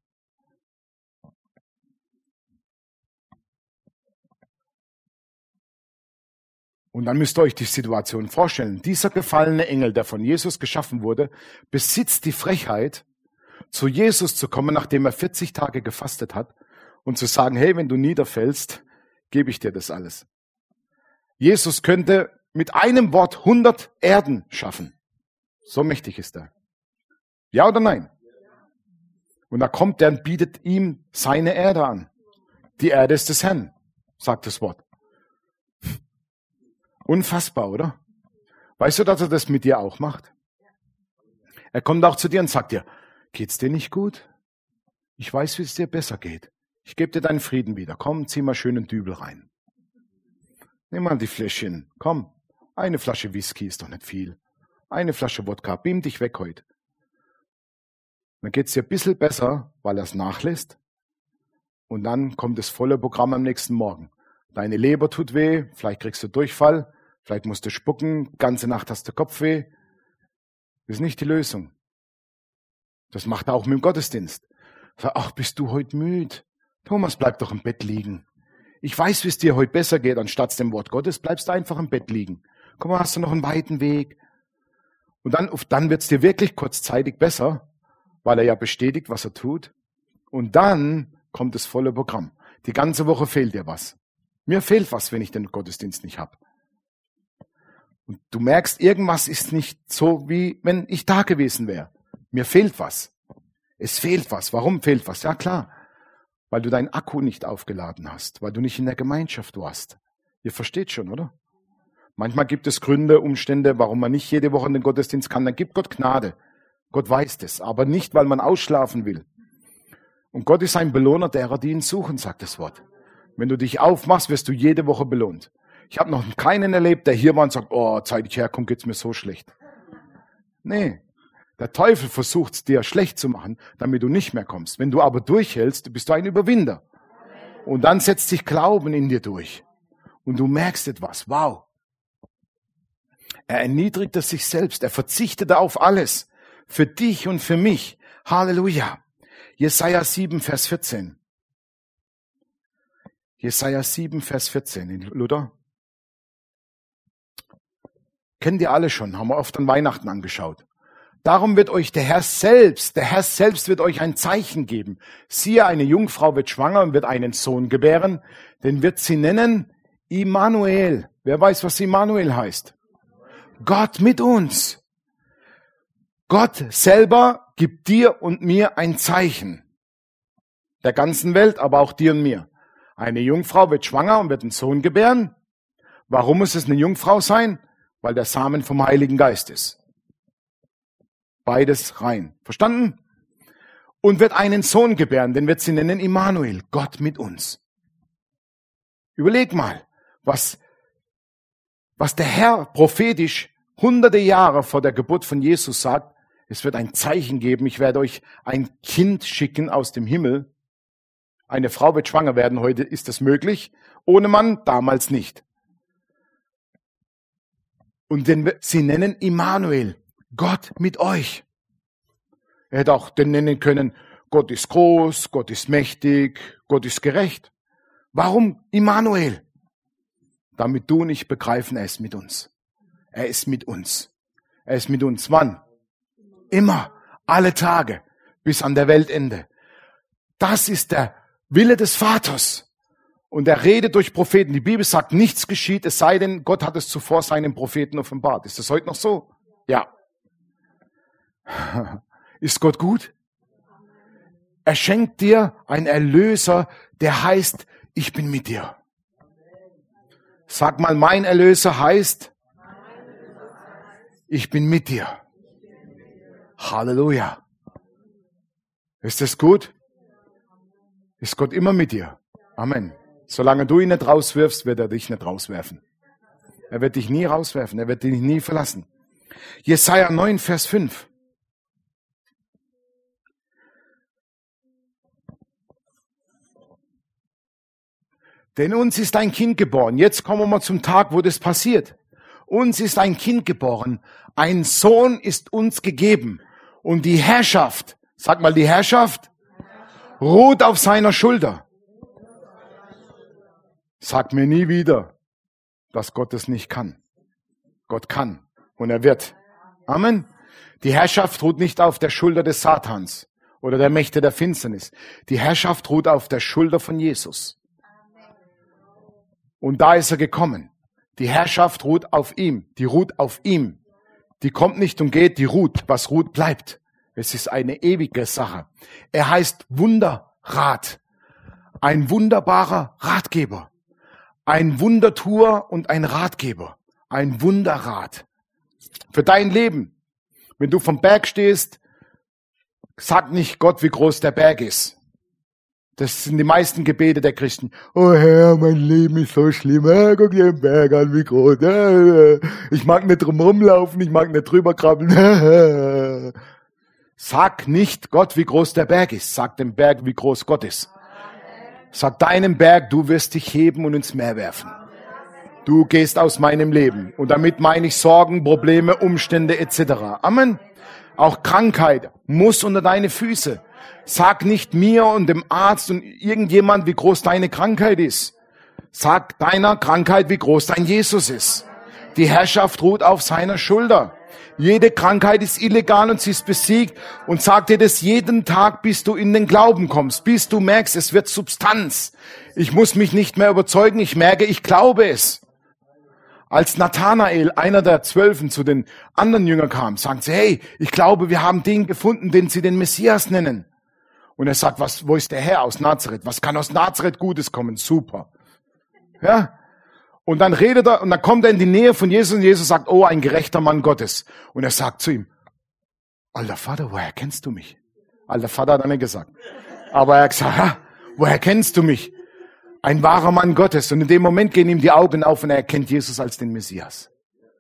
[SPEAKER 1] Und dann müsst ihr euch die Situation vorstellen. Dieser gefallene Engel, der von Jesus geschaffen wurde, besitzt die Frechheit, zu Jesus zu kommen, nachdem er vierzig Tage gefastet hat und zu sagen, hey, wenn du niederfällst, gebe ich dir das alles. Jesus könnte mit einem Wort hundert Erden schaffen. So mächtig ist er. Ja oder nein? Und da kommt er und bietet ihm seine Erde an. Die Erde ist des Herrn, sagt das Wort. Unfassbar, oder? Weißt du, dass er das mit dir auch macht? Er kommt auch zu dir und sagt dir, geht's dir nicht gut? Ich weiß, wie es dir besser geht. Ich gebe dir deinen Frieden wieder. Komm, zieh mal schön einen Dübel rein. Nimm mal die Fläschchen. Komm, eine Flasche Whisky ist doch nicht viel. Eine Flasche Wodka, beam dich weg heute. Dann geht's dir ein bisschen besser, weil er es nachlässt. Und dann kommt das volle Programm am nächsten Morgen. Deine Leber tut weh, vielleicht kriegst du Durchfall, vielleicht musst du spucken, ganze Nacht hast du Kopfweh. Das ist nicht die Lösung. Das macht er auch mit dem Gottesdienst. Sag, ach, bist du heute müde? Thomas, bleib doch im Bett liegen. Ich weiß, wie es dir heute besser geht, anstatt dem Wort Gottes, bleibst du einfach im Bett liegen. Guck mal, hast du noch einen weiten Weg. Und dann, dann wird es dir wirklich kurzzeitig besser, weil er ja bestätigt, was er tut. Und dann kommt das volle Programm. Die ganze Woche fehlt dir was. Mir fehlt was, wenn ich den Gottesdienst nicht habe. Und du merkst, irgendwas ist nicht so, wie wenn ich da gewesen wäre. Mir fehlt was. Es fehlt was. Warum fehlt was? Ja klar, weil du deinen Akku nicht aufgeladen hast, weil du nicht in der Gemeinschaft warst. Ihr versteht schon, oder? Manchmal gibt es Gründe, Umstände, warum man nicht jede Woche in den Gottesdienst kann. Dann gibt Gott Gnade. Gott weiß das, aber nicht, weil man ausschlafen will. Und Gott ist ein Belohner derer, die ihn suchen, sagt das Wort. Wenn du dich aufmachst, wirst du jede Woche belohnt. Ich habe noch keinen erlebt, der hier war und sagt, oh, seit ich herkomme, geht's mir so schlecht. Nee, der Teufel versucht es dir schlecht zu machen, damit du nicht mehr kommst. Wenn du aber durchhältst, bist du ein Überwinder. Und dann setzt sich Glauben in dir durch. Und du merkst etwas, wow. Er erniedrigte sich selbst, er verzichtete auf alles. Für dich und für mich. Halleluja. Jesaja sieben, Vers vierzehn. Jesaja sieben, Vers vierzehn in Luther. Kennt ihr alle schon, haben wir oft an Weihnachten angeschaut. Darum wird euch der Herr selbst, der Herr selbst wird euch ein Zeichen geben. Siehe, eine Jungfrau wird schwanger und wird einen Sohn gebären, den wird sie nennen Immanuel. Wer weiß, was Immanuel heißt? Gott mit uns. Gott selber gibt dir und mir ein Zeichen. Der ganzen Welt, aber auch dir und mir. Eine Jungfrau wird schwanger und wird einen Sohn gebären. Warum muss es eine Jungfrau sein? Weil der Samen vom Heiligen Geist ist. Beides rein. Verstanden? Und wird einen Sohn gebären, den wird sie nennen Immanuel, Gott mit uns. Überleg mal, was, was der Herr prophetisch hunderte Jahre vor der Geburt von Jesus sagt. Es wird ein Zeichen geben, ich werde euch ein Kind schicken aus dem Himmel. Eine Frau wird schwanger werden, heute ist das möglich. Ohne Mann, damals nicht. Und den, sie nennen Immanuel, Gott mit euch. Er hätte auch den nennen können, Gott ist groß, Gott ist mächtig, Gott ist gerecht. Warum Immanuel? Damit du und ich begreifen, er ist mit uns. Er ist mit uns. Er ist mit uns. Wann? Immer, alle Tage, bis an der Weltende. Das ist der Wille des Vaters. Und er redet durch Propheten. Die Bibel sagt, nichts geschieht, es sei denn, Gott hat es zuvor seinen Propheten offenbart. Ist das heute noch so? Ja. Ist Gott gut? Er schenkt dir einen Erlöser, der heißt, ich bin mit dir. Sag mal, mein Erlöser heißt, ich bin mit dir. Halleluja. Ist das gut? Ist Gott immer mit dir? Amen. Solange du ihn nicht rauswirfst, wird er dich nicht rauswerfen. Er wird dich nie rauswerfen. Er wird dich nie verlassen. Jesaja neun, Vers fünf. Denn uns ist ein Kind geboren. Jetzt kommen wir mal zum Tag, wo das passiert. Uns ist ein Kind geboren. Ein Sohn ist uns gegeben. Und die Herrschaft, sag mal die Herrschaft, ruht auf seiner Schulter. Sag mir nie wieder. dass Gott es nicht kann. Gott kann und er wird. Amen. Die Herrschaft ruht nicht auf der Schulter des Satans oder der Mächte der Finsternis. Die Herrschaft ruht auf der Schulter von Jesus. Und da ist er gekommen. Die Herrschaft ruht auf ihm. Die ruht auf ihm. Die kommt nicht und geht, die ruht. Was ruht, bleibt. Es ist eine ewige Sache. Er heißt Wunderrat. Ein wunderbarer Ratgeber. Ein Wundertuer und ein Ratgeber. Ein Wunderrat. Für dein Leben. Wenn du vom Berg stehst, sag nicht Gott, wie groß der Berg ist. Das sind die meisten Gebete der Christen. Oh Herr, mein Leben ist so schlimm. Ah, guck dir den Berg an, wie groß. Ah, ich mag nicht drum rumlaufen, ich mag nicht drüber krabbeln. Ah. Sag nicht Gott, wie groß der Berg ist. Sag dem Berg, wie groß Gott ist. Sag deinem Berg, du wirst dich heben und ins Meer werfen. Du gehst aus meinem Leben. Und damit meine ich Sorgen, Probleme, Umstände et cetera. Amen. Auch Krankheit muss unter deine Füße. Sag nicht mir und dem Arzt und irgendjemand, wie groß deine Krankheit ist. Sag deiner Krankheit, wie groß dein Jesus ist. Die Herrschaft ruht auf seiner Schulter. Jede Krankheit ist illegal und sie ist besiegt. Und sag dir das jeden Tag, bis du in den Glauben kommst, bis du merkst, es wird Substanz. Ich muss mich nicht mehr überzeugen, ich merke, ich glaube es. Als Nathanael, einer der Zwölfen, zu den anderen Jüngern kam, sagt sie, hey, ich glaube, wir haben den gefunden, den sie den Messias nennen. Und er sagt, was, wo ist der Herr aus Nazareth? Was kann aus Nazareth Gutes kommen? Super. Ja. Und dann redet er, und dann kommt er in die Nähe von Jesus, und Jesus sagt, oh, ein gerechter Mann Gottes. Und er sagt zu ihm, alter Vater, woher kennst du mich? Alter Vater hat er nicht gesagt. Aber er hat gesagt, ha, woher kennst du mich? Ein wahrer Mann Gottes. Und in dem Moment gehen ihm die Augen auf und er erkennt Jesus als den Messias.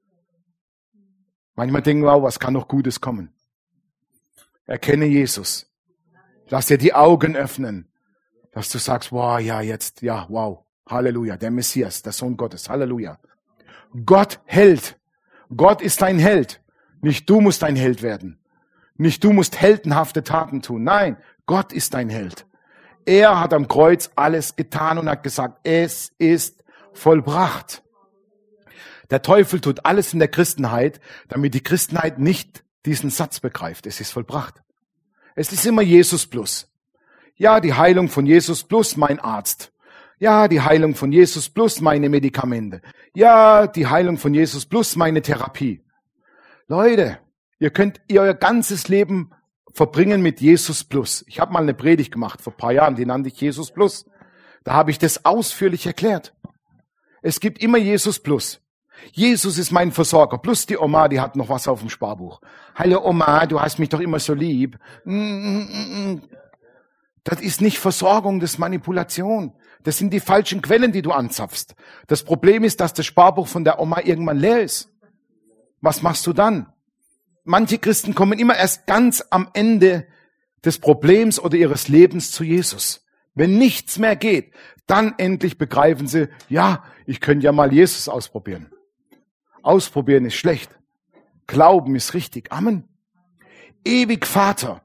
[SPEAKER 1] Manchmal denken wir auch, was kann noch Gutes kommen? Erkenne Jesus. Lass dir die Augen öffnen, dass du sagst, wow, ja, jetzt, ja, wow, Halleluja, der Messias, der Sohn Gottes, Halleluja. Gott hält. Gott ist dein Held. Nicht du musst ein Held werden. Nicht du musst heldenhafte Taten tun. Nein, Gott ist dein Held. Er hat am Kreuz alles getan und hat gesagt, es ist vollbracht. Der Teufel tut alles in der Christenheit, damit die Christenheit nicht diesen Satz begreift. Es ist vollbracht. Es ist immer Jesus plus. Ja, die Heilung von Jesus plus mein Arzt. Ja, die Heilung von Jesus plus meine Medikamente. Ja, die Heilung von Jesus plus meine Therapie. Leute, ihr könnt ihr euer ganzes Leben verbringen mit Jesus plus. Ich habe mal eine Predigt gemacht vor ein paar Jahren, die nannte ich Jesus plus. Da habe ich das ausführlich erklärt. Es gibt immer Jesus plus. Jesus ist mein Versorger. Plus die Oma, die hat noch was auf dem Sparbuch. Hallo Oma, du hast mich doch immer so lieb. Das ist nicht Versorgung, das ist Manipulation. Das sind die falschen Quellen, die du anzapfst. Das Problem ist, dass das Sparbuch von der Oma irgendwann leer ist. Was machst du dann? Manche Christen kommen immer erst ganz am Ende des Problems oder ihres Lebens zu Jesus. Wenn nichts mehr geht, dann endlich begreifen sie, ja, ich könnte ja mal Jesus ausprobieren. Ausprobieren ist schlecht. Glauben ist richtig. Amen. Ewig Vater.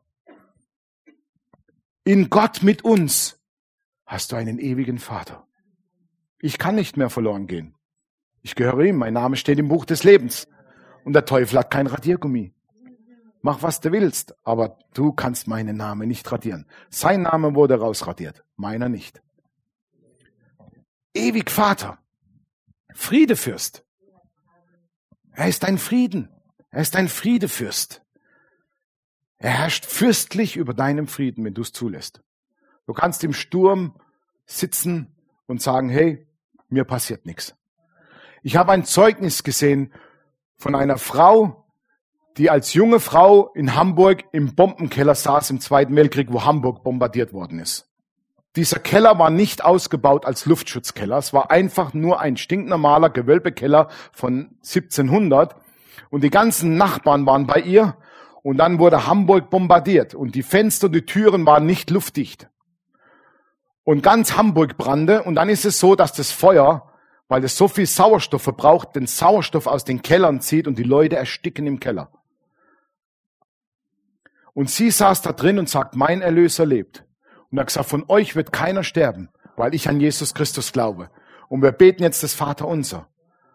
[SPEAKER 1] In Gott mit uns hast du einen ewigen Vater. Ich kann nicht mehr verloren gehen. Ich gehöre ihm. Mein Name steht im Buch des Lebens. Und der Teufel hat kein Radiergummi. Mach, was du willst, aber du kannst meinen Namen nicht radieren. Sein Name wurde rausradiert, meiner nicht. Ewig Vater. Friedefürst. Er ist ein Frieden. Er ist ein Friedefürst. Er herrscht fürstlich über deinem Frieden, wenn du es zulässt. Du kannst im Sturm sitzen und sagen, hey, mir passiert nichts. Ich habe ein Zeugnis gesehen von einer Frau, die als junge Frau in Hamburg im Bombenkeller saß im Zweiten Weltkrieg, wo Hamburg bombardiert worden ist. Dieser Keller war nicht ausgebaut als Luftschutzkeller. Es war einfach nur ein stinknormaler Gewölbekeller von siebzehnhundert. Und die ganzen Nachbarn waren bei ihr. Und dann wurde Hamburg bombardiert. Und die Fenster und die Türen waren nicht luftdicht. Und ganz Hamburg brannte. Und dann ist es so, dass das Feuer, weil es so viel Sauerstoff verbraucht, den Sauerstoff aus den Kellern zieht und die Leute ersticken im Keller. Und sie saß da drin und sagt, mein Erlöser lebt. Und er hat gesagt, von euch wird keiner sterben, weil ich an Jesus Christus glaube. Und wir beten jetzt das Vaterunser.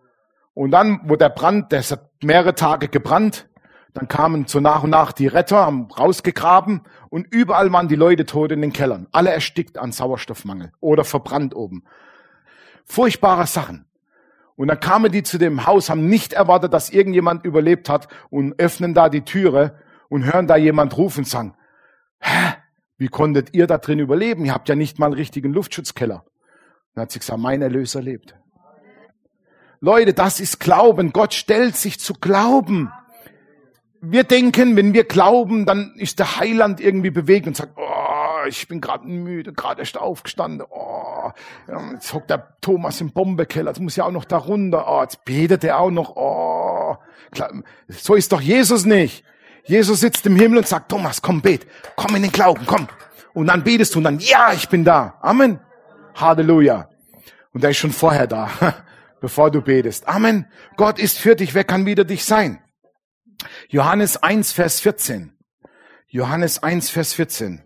[SPEAKER 1] Und dann, wo der Brand, der hat mehrere Tage gebrannt, dann kamen so nach und nach die Retter, haben rausgegraben und überall waren die Leute tot in den Kellern. Alle erstickt an Sauerstoffmangel oder verbrannt oben. Furchtbare Sachen. Und dann kamen die zu dem Haus, haben nicht erwartet, dass irgendjemand überlebt hat und öffnen da die Türe und hören da jemand rufen und sagen, hä, wie konntet ihr da drin überleben? Ihr habt ja nicht mal einen richtigen Luftschutzkeller. Dann hat sie gesagt, mein Erlöser lebt. Leute, das ist Glauben. Gott stellt sich zu Glauben. Wir denken, wenn wir glauben, dann ist der Heiland irgendwie bewegt und sagt, oh, ich bin gerade müde, gerade erst aufgestanden. Oh, jetzt hockt der Thomas im Bombekeller, jetzt muss ja auch noch da runter. Oh, jetzt betet er auch noch. Oh, so ist doch Jesus nicht. Jesus sitzt im Himmel und sagt, Thomas, komm, bet, komm in den Glauben, komm. Und dann betest du und dann, ja, ich bin da. Amen. Halleluja. Und er ist schon vorher da, bevor du betest. Amen. Gott ist für dich, wer kann wieder dich sein? Johannes eins, Vers vierzehn. Johannes eins, Vers vierzehn.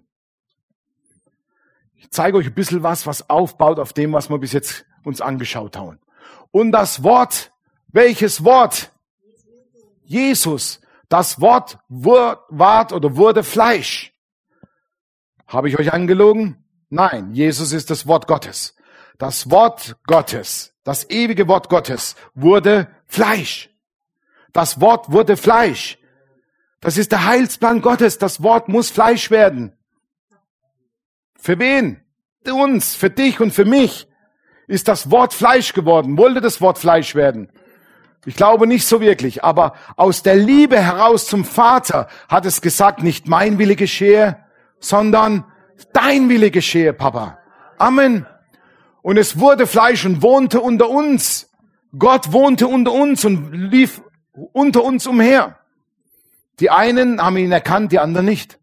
[SPEAKER 1] Ich zeige euch ein bisschen was, was aufbaut auf dem, was wir bis jetzt uns angeschaut haben. Und das Wort, welches Wort? Jesus. Das Wort ward oder wurde Fleisch. Habe ich euch angelogen? Nein, Jesus ist das Wort Gottes. Das Wort Gottes, das ewige Wort Gottes, wurde Fleisch. Das Wort wurde Fleisch. Das ist der Heilsplan Gottes. Das Wort muss Fleisch werden. Für wen? Für uns, für dich und für mich ist das Wort Fleisch geworden. Wollte das Wort Fleisch werden? Ich glaube nicht so wirklich, aber aus der Liebe heraus zum Vater hat es gesagt, nicht mein Wille geschehe, sondern dein Wille geschehe, Papa. Amen. Und es wurde Fleisch und wohnte unter uns. Gott wohnte unter uns und lief unter uns umher. Die einen haben ihn erkannt, die anderen nicht.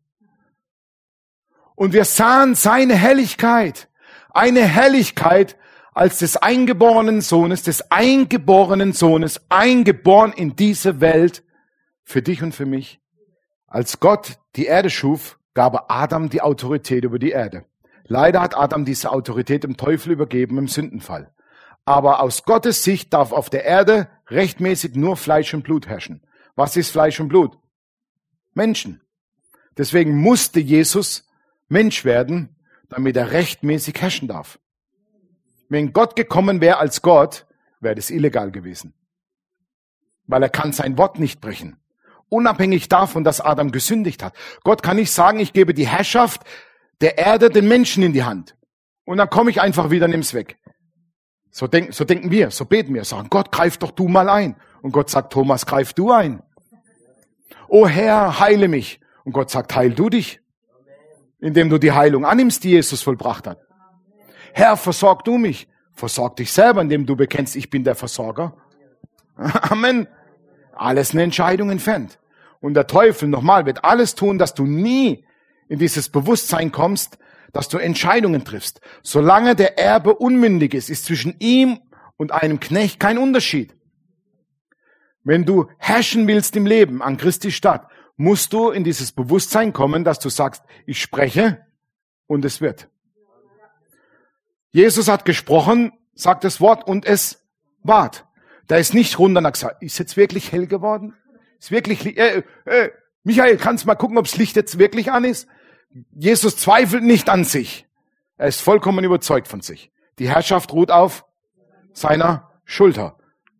[SPEAKER 1] Und wir sahen seine Helligkeit, eine Helligkeit als des eingeborenen Sohnes, des eingeborenen Sohnes, eingeboren in diese Welt, für dich und für mich. Als Gott die Erde schuf, gab Adam die Autorität über die Erde. Leider hat Adam diese Autorität dem Teufel übergeben im Sündenfall. Aber aus Gottes Sicht darf auf der Erde rechtmäßig nur Fleisch und Blut herrschen. Was ist Fleisch und Blut? Menschen. Deswegen musste Jesus Mensch werden, damit er rechtmäßig herrschen darf. Wenn Gott gekommen wäre als Gott, wäre das illegal gewesen. Weil er kann sein Wort nicht brechen. Unabhängig davon, dass Adam gesündigt hat. Gott kann nicht sagen, ich gebe die Herrschaft der Erde den Menschen in die Hand. Und dann komme ich einfach wieder, nimm's weg. So, denk, so denken wir, so beten wir, sagen, Gott, greif doch du mal ein. Und Gott sagt, Thomas, greif du ein. O Herr, heile mich. Und Gott sagt, heil du dich. Indem du die Heilung annimmst, die Jesus vollbracht hat. Herr, versorg du mich. Versorg dich selber, indem du bekennst, ich bin der Versorger. Amen. Alles eine Entscheidung entfernt. Und der Teufel, nochmal, wird alles tun, dass du nie in dieses Bewusstsein kommst, dass du Entscheidungen triffst. Solange der Erbe unmündig ist, ist zwischen ihm und einem Knecht kein Unterschied. Wenn du herrschen willst im Leben an Christi Stadt, musst du in dieses Bewusstsein kommen, dass du sagst, ich spreche und es wird. Jesus hat gesprochen, sagt das Wort und es ward. Da ist nicht runter und hat gesagt, ist jetzt wirklich hell geworden? Ist wirklich, äh, äh, Michael, kannst du mal gucken, ob das Licht jetzt wirklich an ist? Jesus zweifelt nicht an sich. Er ist vollkommen überzeugt von sich. Die Herrschaft ruht auf seiner Schulter.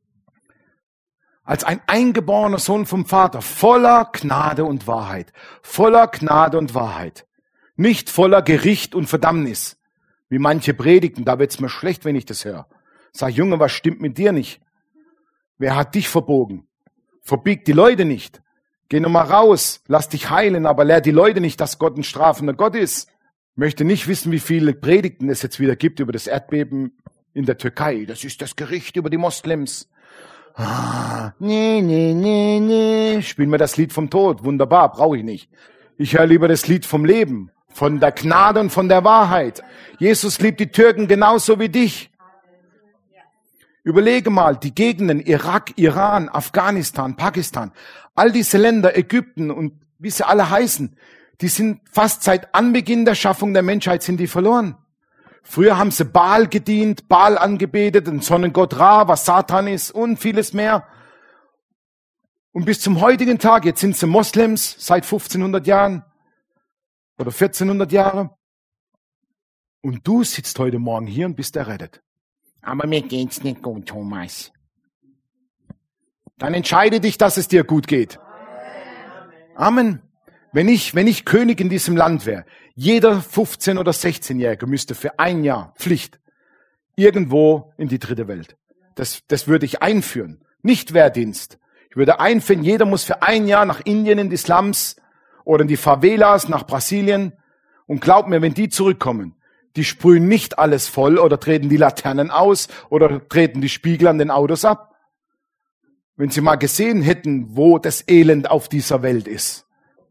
[SPEAKER 1] Als ein eingeborener Sohn vom Vater, voller Gnade und Wahrheit. Voller Gnade und Wahrheit. Nicht voller Gericht und Verdammnis. Wie manche predigen, da wird's mir schlecht, wenn ich das höre. Sag, Junge, was stimmt mit dir nicht? Wer hat dich verbogen? Verbieg die Leute nicht. Geh noch mal raus, lass dich heilen, aber lehr die Leute nicht, dass Gott ein strafender Gott ist. Ich möchte nicht wissen, wie viele Predigten es jetzt wieder gibt über das Erdbeben in der Türkei. Das ist das Gericht über die Moslems. Ah, nee, nee, nee, nee. Spiel mir das Lied vom Tod. Wunderbar, brauche ich nicht. Ich höre lieber das Lied vom Leben, von der Gnade und von der Wahrheit. Jesus liebt die Türken genauso wie dich. Überlege mal, die Gegenden Irak, Iran, Afghanistan, Pakistan, all diese Länder, Ägypten und wie sie alle heißen, die sind fast seit Anbeginn der Schaffung der Menschheit sind die verloren. Früher haben sie Baal gedient, Baal angebetet, den Sonnengott Ra, was Satan ist und vieles mehr. Und bis zum heutigen Tag, jetzt sind sie Moslems seit fünfzehnhundert Jahren oder vierzehnhundert Jahre. Und du sitzt heute Morgen hier und bist errettet. Aber mir geht's nicht gut, Thomas. Dann entscheide dich, dass es dir gut geht. Amen. Wenn ich, wenn ich König in diesem Land wäre, jeder fünfzehn- oder sechzehnjährige müsste für ein Jahr Pflicht irgendwo in die dritte Welt. Das, das würde ich einführen. Nicht Wehrdienst. Ich würde einführen, jeder muss für ein Jahr nach Indien in die Slums oder in die Favelas, nach Brasilien. Und glaub mir, wenn die zurückkommen, die sprühen nicht alles voll oder treten die Laternen aus oder treten die Spiegel an den Autos ab. Wenn sie mal gesehen hätten, wo das Elend auf dieser Welt ist.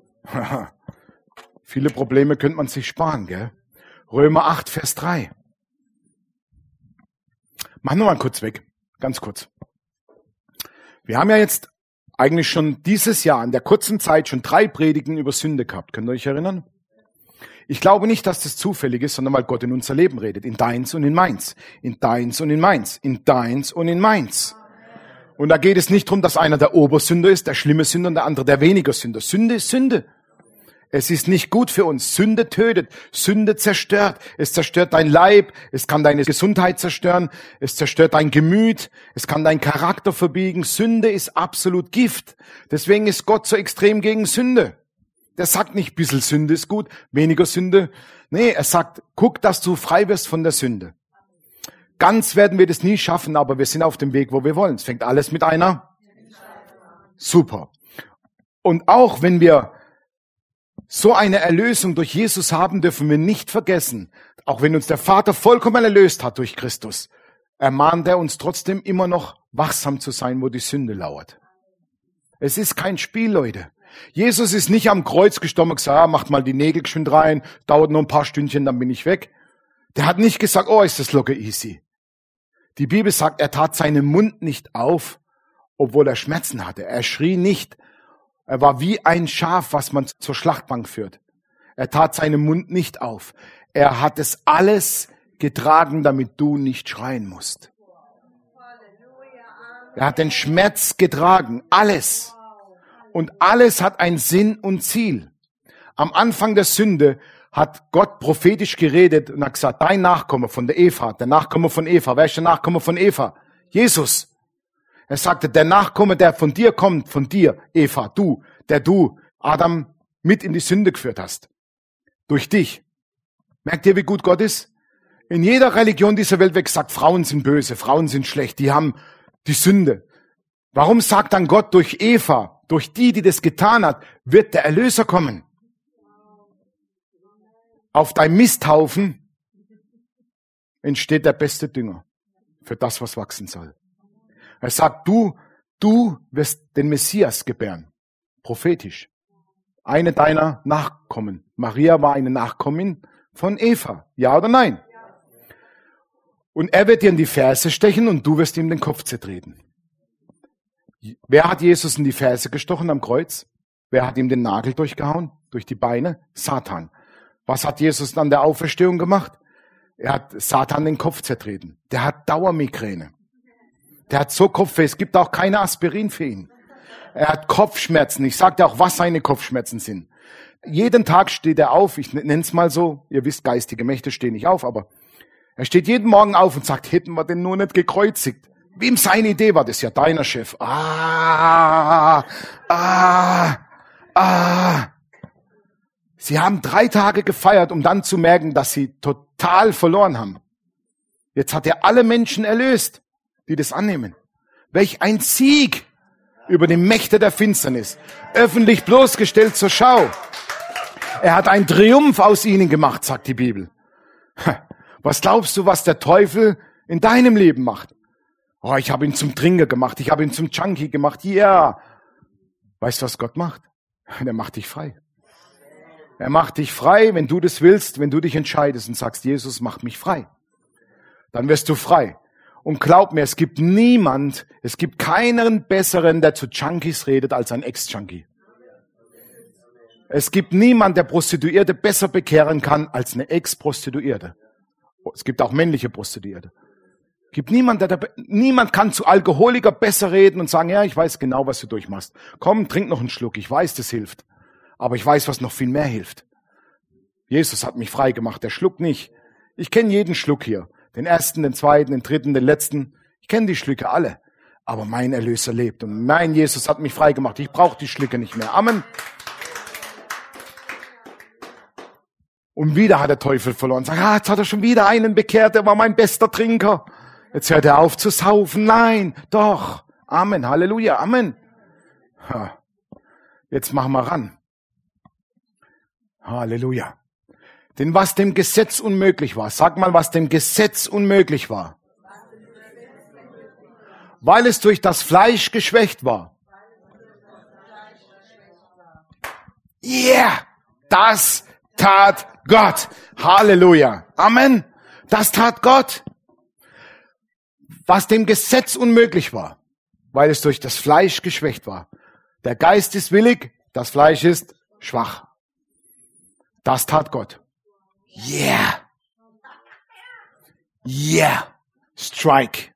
[SPEAKER 1] Viele Probleme könnte man sich sparen, gell? Römer acht, Vers drei. Mach nur mal kurz weg, ganz kurz. Wir haben ja jetzt eigentlich schon dieses Jahr in der kurzen Zeit schon drei Predigen über Sünde gehabt. Könnt ihr euch erinnern? Ich glaube nicht, dass das zufällig ist, sondern weil Gott in unser Leben redet. In deins und in meins. In deins und in meins. In deins und in meins. Und da geht es nicht darum, dass einer der Obersünder ist, der schlimme Sünder und der andere der weniger Sünder. Sünde ist Sünde. Es ist nicht gut für uns. Sünde tötet. Sünde zerstört. Es zerstört dein Leib. Es kann deine Gesundheit zerstören. Es zerstört dein Gemüt. Es kann deinen Charakter verbiegen. Sünde ist absolut Gift. Deswegen ist Gott so extrem gegen Sünde. Der sagt nicht, bisschen Sünde ist gut, weniger Sünde. Nee, er sagt, guck, dass du frei wirst von der Sünde. Ganz werden wir das nie schaffen, aber wir sind auf dem Weg, wo wir wollen. Es fängt alles mit einer. Super. Und auch wenn wir so eine Erlösung durch Jesus haben, dürfen wir nicht vergessen, auch wenn uns der Vater vollkommen erlöst hat durch Christus, ermahnt er uns trotzdem immer noch wachsam zu sein, wo die Sünde lauert. Es ist kein Spiel, Leute. Jesus ist nicht am Kreuz gestorben und gesagt, ah, macht mal die Nägel geschwind rein, dauert nur ein paar Stündchen, dann bin ich weg. Der hat nicht gesagt, oh, ist das locker easy. Die Bibel sagt, er tat seinen Mund nicht auf, obwohl er Schmerzen hatte. Er schrie nicht. Er war wie ein Schaf, was man zur Schlachtbank führt. Er tat seinen Mund nicht auf. Er hat es alles getragen, damit du nicht schreien musst. Er hat den Schmerz getragen, alles. Und alles hat einen Sinn und Ziel. Am Anfang der Sünde hat Gott prophetisch geredet und hat gesagt, dein Nachkomme von der Eva, der Nachkomme von Eva. Wer ist der Nachkomme von Eva? Jesus. Er sagte, der Nachkomme, der von dir kommt, von dir, Eva, du, der du, Adam, mit in die Sünde geführt hast. Durch dich. Merkt ihr, wie gut Gott ist? In jeder Religion dieser Welt wird gesagt, Frauen sind böse, Frauen sind schlecht, die haben die Sünde. Warum sagt dann Gott, durch Eva, durch die, die das getan hat, wird der Erlöser kommen? Auf deinem Misthaufen entsteht der beste Dünger für das, was wachsen soll. Er sagt, du, du wirst den Messias gebären. Prophetisch. Eine deiner Nachkommen. Maria war eine Nachkommin von Eva. Ja oder nein? Und er wird dir in die Ferse stechen und du wirst ihm den Kopf zertreten. Wer hat Jesus in die Ferse gestochen am Kreuz? Wer hat ihm den Nagel durchgehauen? Durch die Beine? Satan. Was hat Jesus an der Auferstehung gemacht? Er hat Satan den Kopf zertreten. Der hat Dauermigräne. Der hat so Kopfweh. Es gibt auch keine Aspirin für ihn. Er hat Kopfschmerzen. Ich sage dir auch, was seine Kopfschmerzen sind. Jeden Tag steht er auf. Ich nenne es mal so. Ihr wisst, geistige Mächte stehen nicht auf, aber er steht jeden Morgen auf und sagt, hätten wir den nur nicht gekreuzigt. Wem seine Idee war, das ist ja deiner Chef. Ah, ah, ah. Sie haben drei Tage gefeiert, um dann zu merken, dass sie total verloren haben. Jetzt hat er alle Menschen erlöst, die das annehmen. Welch ein Sieg über die Mächte der Finsternis. Öffentlich bloßgestellt zur Schau. Er hat einen Triumph aus ihnen gemacht, sagt die Bibel. Was glaubst du, was der Teufel in deinem Leben macht? Oh, ich habe ihn zum Trinker gemacht, ich habe ihn zum Junkie gemacht. Ja. Yeah. Weißt du, was Gott macht? Er macht dich frei. Er macht dich frei, wenn du das willst, wenn du dich entscheidest und sagst, Jesus, mach mich frei. Dann wirst du frei. Und glaub mir, es gibt niemand, es gibt keinen besseren, der zu Junkies redet, als ein Ex-Junkie. Es gibt niemand, der Prostituierte besser bekehren kann, als eine Ex-Prostituierte. Es gibt auch männliche Prostituierte. Gibt niemand, der da, niemand kann zu Alkoholiker besser reden und sagen, ja, ich weiß genau, was du durchmachst. Komm, trink noch einen Schluck. Ich weiß, das hilft. Aber ich weiß, was noch viel mehr hilft. Jesus hat mich frei gemacht. Der Schluck nicht. Ich kenne jeden Schluck hier. Den ersten, den zweiten, den dritten, den letzten. Ich kenne die Schlücke alle. Aber mein Erlöser lebt. Und mein Jesus hat mich frei gemacht. Ich brauche die Schlücke nicht mehr. Amen. Und wieder hat der Teufel verloren. Sagt, ah, jetzt hat er schon wieder einen bekehrt. Der war mein bester Trinker. Jetzt hört er auf zu saufen. Nein, doch. Amen. Halleluja. Amen. Ha. Jetzt machen wir ran. Halleluja. Denn was dem Gesetz unmöglich war, sag mal, was dem Gesetz unmöglich war. Weil es durch das Fleisch geschwächt war. Yeah, das tat Gott. Halleluja. Amen. Das tat Gott. Was dem Gesetz unmöglich war, weil es durch das Fleisch geschwächt war. Der Geist ist willig, das Fleisch ist schwach. Das tat Gott. Yeah. Yeah. Strike.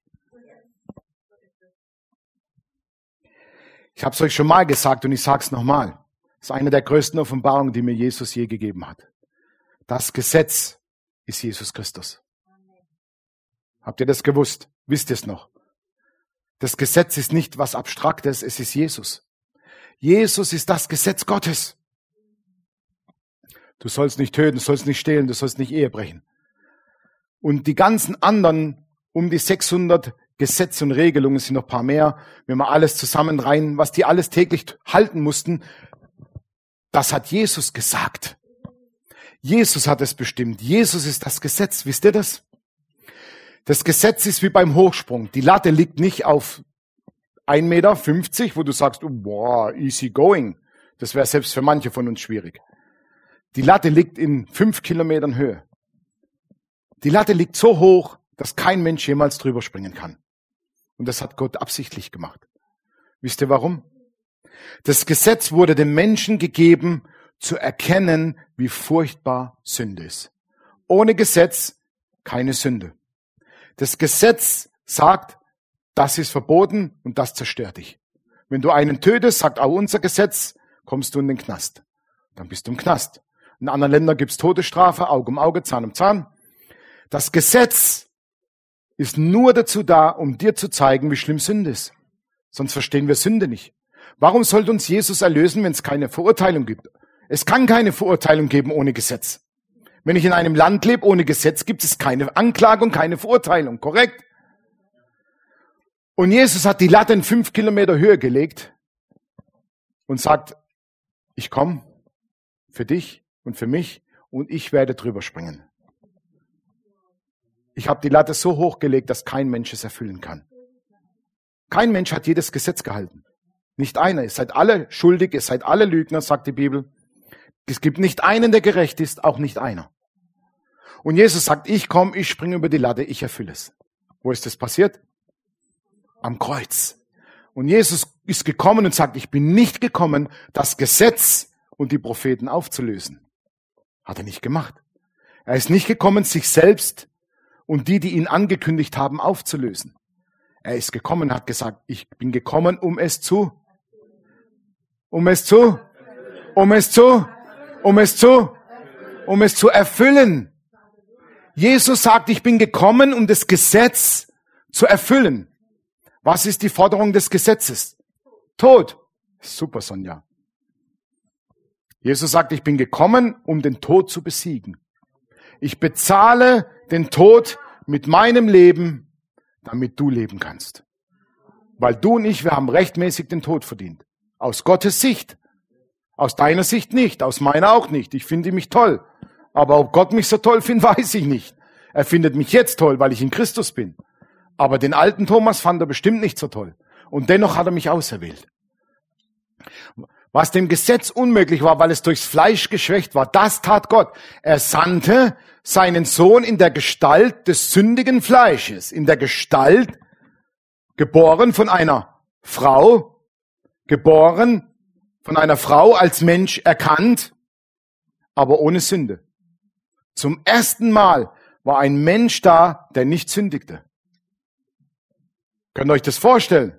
[SPEAKER 1] Ich habe es euch schon mal gesagt und ich sage es nochmal. Das ist eine der größten Offenbarungen, die mir Jesus je gegeben hat. Das Gesetz ist Jesus Christus. Habt ihr das gewusst? Wisst ihr es noch? Das Gesetz ist nicht was Abstraktes, es ist Jesus. Jesus ist das Gesetz Gottes. Du sollst nicht töten, du sollst nicht stehlen, du sollst nicht Ehe brechen. Und die ganzen anderen, um die sechshundert Gesetze und Regelungen, es sind noch ein paar mehr, wenn wir alles zusammen rein, was die alles täglich halten mussten, das hat Jesus gesagt. Jesus hat es bestimmt. Jesus ist das Gesetz, wisst ihr das? Das Gesetz ist wie beim Hochsprung. Die Latte liegt nicht auf ein Meter fünfzig, wo du sagst, oh, boah, easy going. Das wäre selbst für manche von uns schwierig. Die Latte liegt in fünf Kilometern Höhe. Die Latte liegt so hoch, dass kein Mensch jemals drüber springen kann. Und das hat Gott absichtlich gemacht. Wisst ihr warum? Das Gesetz wurde den Menschen gegeben, zu erkennen, wie furchtbar Sünde ist. Ohne Gesetz keine Sünde. Das Gesetz sagt, das ist verboten und das zerstört dich. Wenn du einen tötest, sagt auch unser Gesetz, kommst du in den Knast. Dann bist du im Knast. In anderen Ländern gibt es Todesstrafe, Auge um Auge, Zahn um Zahn. Das Gesetz ist nur dazu da, um dir zu zeigen, wie schlimm Sünde ist. Sonst verstehen wir Sünde nicht. Warum sollte uns Jesus erlösen, wenn es keine Verurteilung gibt? Es kann keine Verurteilung geben ohne Gesetz. Wenn ich in einem Land lebe ohne Gesetz, gibt es keine Anklage und keine Verurteilung, korrekt? Und Jesus hat die Latte in fünf Kilometer Höhe gelegt und sagt, ich komme für dich und für mich und ich werde drüber springen. Ich habe die Latte so hoch gelegt, dass kein Mensch es erfüllen kann. Kein Mensch hat jedes Gesetz gehalten. Nicht einer. Ihr seid alle schuldig, ihr seid alle Lügner, sagt die Bibel. Es gibt nicht einen, der gerecht ist, auch nicht einer. Und Jesus sagt, ich komme, ich springe über die Latte, ich erfülle es. Wo ist das passiert? Am Kreuz. Und Jesus ist gekommen und sagt, ich bin nicht gekommen, das Gesetz und die Propheten aufzulösen. Hat er nicht gemacht. Er ist nicht gekommen, sich selbst und die, die ihn angekündigt haben, aufzulösen. Er ist gekommen, hat gesagt, ich bin gekommen, um es zu, um es zu, um es zu, um es zu, um es zu erfüllen. Jesus sagt, ich bin gekommen, um das Gesetz zu erfüllen. Was ist die Forderung des Gesetzes? Tod. Super, Sonja. Jesus sagt, ich bin gekommen, um den Tod zu besiegen. Ich bezahle den Tod mit meinem Leben, damit du leben kannst. Weil du und ich, wir haben rechtmäßig den Tod verdient. Aus Gottes Sicht. Aus deiner Sicht nicht, aus meiner auch nicht. Ich finde mich toll. Aber ob Gott mich so toll findet, weiß ich nicht. Er findet mich jetzt toll, weil ich in Christus bin. Aber den alten Thomas fand er bestimmt nicht so toll. Und dennoch hat er mich auserwählt. Was dem Gesetz unmöglich war, weil es durchs Fleisch geschwächt war, das tat Gott. Er sandte seinen Sohn in der Gestalt des sündigen Fleisches, in der Gestalt, geboren von einer Frau, geboren von einer Frau als Mensch erkannt, aber ohne Sünde. Zum ersten Mal war ein Mensch da, der nicht sündigte. Könnt ihr euch das vorstellen?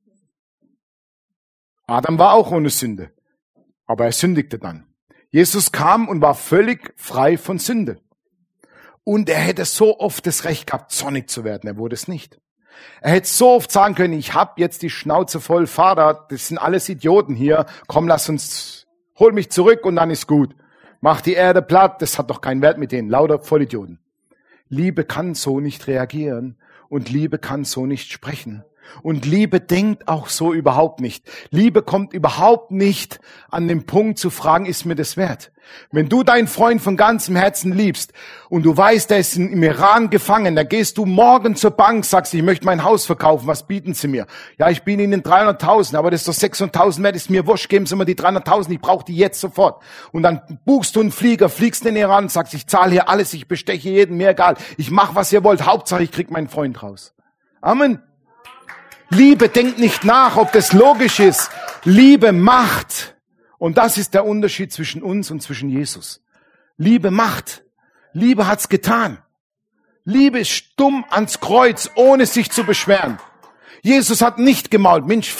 [SPEAKER 1] Adam war auch ohne Sünde, aber er sündigte dann. Jesus kam und war völlig frei von Sünde. Und er hätte so oft das Recht gehabt, zornig zu werden. Er wurde es nicht. Er hätte so oft sagen können, ich habe jetzt die Schnauze voll, Vater, das sind alles Idioten hier. Komm, lass uns, hol mich zurück und dann ist gut. Mach die Erde platt, das hat doch keinen Wert mit denen. Lauter Vollidioten. Liebe kann so nicht reagieren und Liebe kann so nicht sprechen. Und Liebe denkt auch so überhaupt nicht. Liebe kommt überhaupt nicht an den Punkt zu fragen, ist mir das wert? Wenn du deinen Freund von ganzem Herzen liebst und du weißt, der ist im Iran gefangen, dann gehst du morgen zur Bank, sagst, ich möchte mein Haus verkaufen, was bieten sie mir? Ja, ich biete ihnen dreihunderttausend, aber das ist doch sechshunderttausend wert, ist mir wurscht, geben sie mir die dreihunderttausend, ich brauche die jetzt sofort. Und dann buchst du einen Flieger, fliegst in den Iran und sagst, ich zahle hier alles, ich besteche jeden, mir egal. Ich mache, was ihr wollt, Hauptsache ich krieg meinen Freund raus. Amen. Liebe denkt nicht nach, ob das logisch ist. Liebe macht. Und das ist der Unterschied zwischen uns und zwischen Jesus. Liebe macht. Liebe hat's getan. Liebe ist stumm ans Kreuz, ohne sich zu beschweren. Jesus hat nicht gemault. Mensch,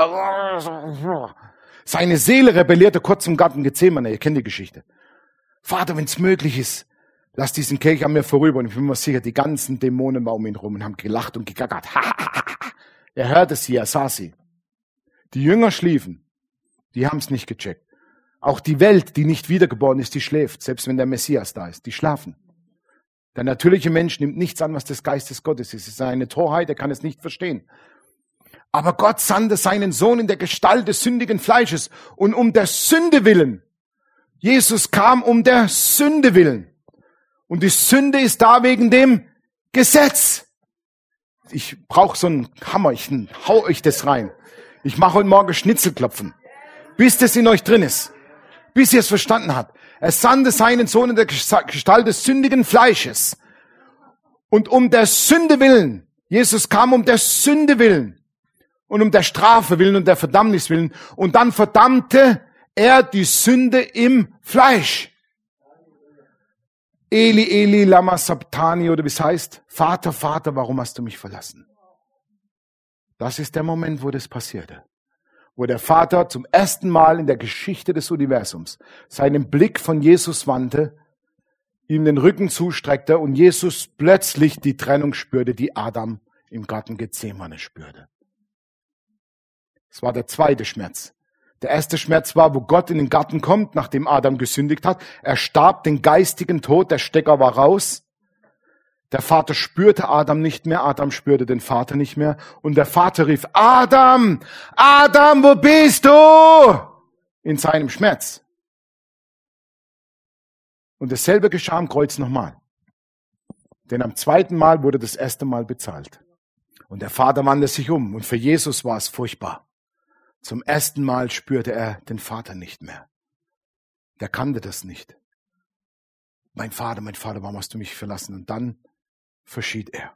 [SPEAKER 1] Vater. Seine Seele rebellierte kurz im Garten Gethsemane. Ihr kennt die Geschichte. Vater, wenn es möglich ist, lass diesen Kelch an mir vorüber. Und ich bin mir sicher, die ganzen Dämonen waren um ihn rum und haben gelacht und gegackert. Er hörte sie, er sah sie. Die Jünger schliefen. Die haben es nicht gecheckt. Auch die Welt, die nicht wiedergeboren ist, die schläft, selbst wenn der Messias da ist. Die schlafen. Der natürliche Mensch nimmt nichts an, was des Geistes Gottes ist. Es ist eine Torheit, er kann es nicht verstehen. Aber Gott sandte seinen Sohn in der Gestalt des sündigen Fleisches. Und um der Sünde willen. Jesus kam um der Sünde willen. Und die Sünde ist da wegen dem Gesetz. Ich brauche so einen Hammer, ich hau euch das rein. Ich mache heute Morgen Schnitzelklopfen. Bis das in euch drin ist. Bis ihr es verstanden habt. Er sandte seinen Sohn in der Gestalt des sündigen Fleisches. Und um der Sünde willen. Jesus kam um der Sünde willen. Und um der Strafe willen und der Verdammnis willen. Und dann verdammte er die Sünde im Fleisch. Eli, Eli, lama sabachthani, oder wie es heißt. Vater, Vater, warum hast du mich verlassen? Das ist der Moment, wo das passierte. Wo der Vater zum ersten Mal in der Geschichte des Universums seinen Blick von Jesus wandte, ihm den Rücken zustreckte und Jesus plötzlich die Trennung spürte, die Adam im Garten Gethsemane spürte. Es war der zweite Schmerz. Der erste Schmerz war, wo Gott in den Garten kommt, nachdem Adam gesündigt hat. Er starb den geistigen Tod, der Stecker war raus. Der Vater spürte Adam nicht mehr, Adam spürte den Vater nicht mehr. Und der Vater rief, Adam, Adam, wo bist du? In seinem Schmerz. Und dasselbe geschah am Kreuz nochmal. Denn am zweiten Mal wurde das erste Mal bezahlt. Und der Vater wandte sich um. Und für Jesus war es furchtbar. Zum ersten Mal spürte er den Vater nicht mehr. Der kannte das nicht. Mein Vater, mein Vater, warum hast du mich verlassen? Und dann verschied er.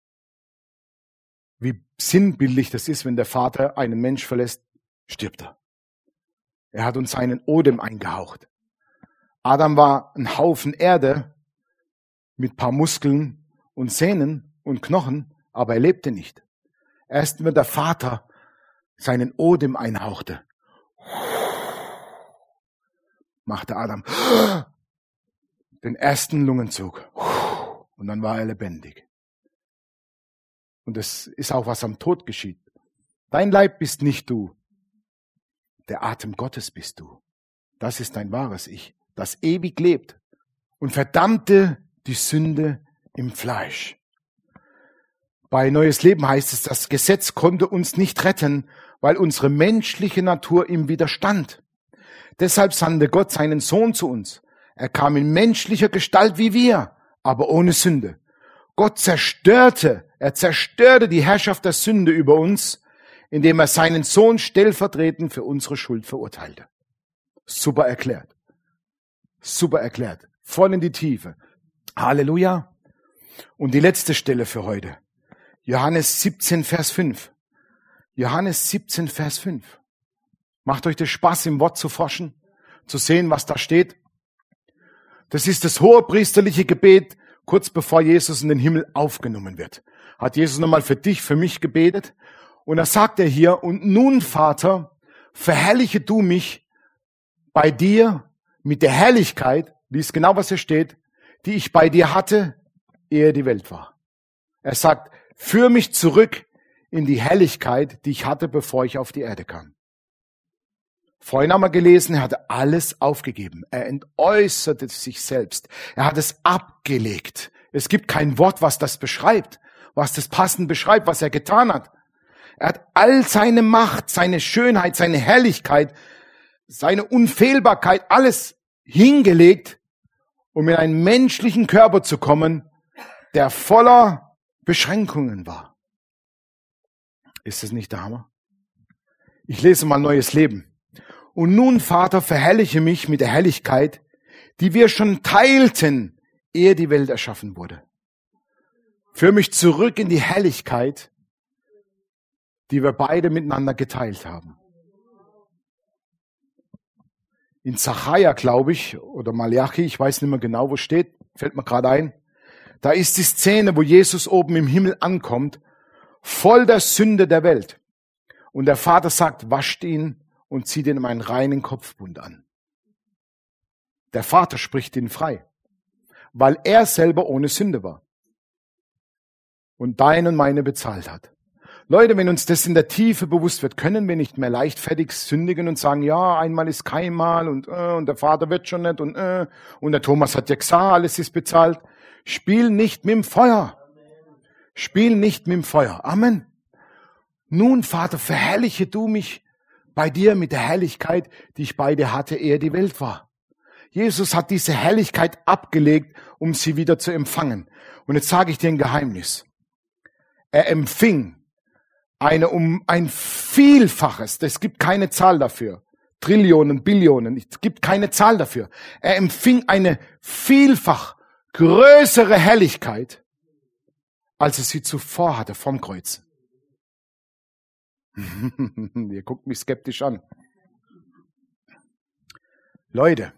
[SPEAKER 1] Wie sinnbildlich das ist, wenn der Vater einen Mensch verlässt, stirbt er. Er hat uns seinen Odem eingehaucht. Adam war ein Haufen Erde mit paar Muskeln und Sehnen und Knochen, aber er lebte nicht. Erst wenn der Vater seinen Odem einhauchte, machte Adam den ersten Lungenzug. Und dann war er lebendig. Und das ist auch, was am Tod geschieht. Dein Leib bist nicht du. Der Atem Gottes bist du. Das ist dein wahres Ich, das ewig lebt und verdammte die Sünde im Fleisch. Bei Neues Leben heißt es, das Gesetz konnte uns nicht retten, weil unsere menschliche Natur ihm widerstand. Deshalb sandte Gott seinen Sohn zu uns. Er kam in menschlicher Gestalt wie wir, aber ohne Sünde. Gott zerstörte, er zerstörte die Herrschaft der Sünde über uns, indem er seinen Sohn stellvertretend für unsere Schuld verurteilte. Super erklärt. Super erklärt. Voll in die Tiefe. Halleluja. Und die letzte Stelle für heute. Johannes siebzehn, Vers fünf. Johannes siebzehn, Vers fünf. Macht euch das Spaß, im Wort zu forschen, zu sehen, was da steht. Das ist das hohepriesterliche Gebet kurz bevor Jesus in den Himmel aufgenommen wird, hat Jesus nochmal für dich, für mich gebetet. Und da sagt er hier, und nun, Vater, verherrliche du mich bei dir mit der Herrlichkeit, lies genau, was hier steht, die ich bei dir hatte, ehe die Welt war. Er sagt, führ mich zurück in die Herrlichkeit, die ich hatte, bevor ich auf die Erde kam. Vorhin haben wir gelesen, er hatte alles aufgegeben. Er entäußerte sich selbst. Er hat es abgelegt. Es gibt kein Wort, was das beschreibt, was das passend beschreibt, was er getan hat. Er hat all seine Macht, seine Schönheit, seine Herrlichkeit, seine Unfehlbarkeit, alles hingelegt, um in einen menschlichen Körper zu kommen, der voller Beschränkungen war. Ist das nicht der Hammer? Ich lese mal Neues Leben. Und nun, Vater, verherrliche mich mit der Herrlichkeit, die wir schon teilten, ehe die Welt erschaffen wurde. Führ mich zurück in die Herrlichkeit, die wir beide miteinander geteilt haben. In Zachariah, glaube ich, oder Malachi, ich weiß nicht mehr genau, wo steht, fällt mir gerade ein, da ist die Szene, wo Jesus oben im Himmel ankommt, voll der Sünde der Welt. Und der Vater sagt, wascht ihn und zieht ihn in einen reinen Kopfbund an. Der Vater spricht ihn frei, weil er selber ohne Sünde war und deine und meine bezahlt hat. Leute, wenn uns das in der Tiefe bewusst wird, können wir nicht mehr leichtfertig sündigen und sagen, ja, einmal ist kein Mal und, äh, und der Vater wird schon nicht und, äh, und der Thomas hat ja gesagt, alles ist bezahlt. Spiel nicht mit dem Feuer. Spiel nicht mit dem Feuer. Amen. Nun, Vater, verherrliche du mich bei dir mit der Herrlichkeit, die ich bei dir hatte, ehe die Welt war. Jesus hat diese Herrlichkeit abgelegt, um sie wieder zu empfangen. Und jetzt sage ich dir ein Geheimnis. Er empfing eine um ein Vielfaches, es gibt keine Zahl dafür, Trillionen, Billionen, es gibt keine Zahl dafür. Er empfing eine vielfach größere Herrlichkeit, als er sie zuvor hatte vom Kreuz. Ihr guckt mich skeptisch an. Leute,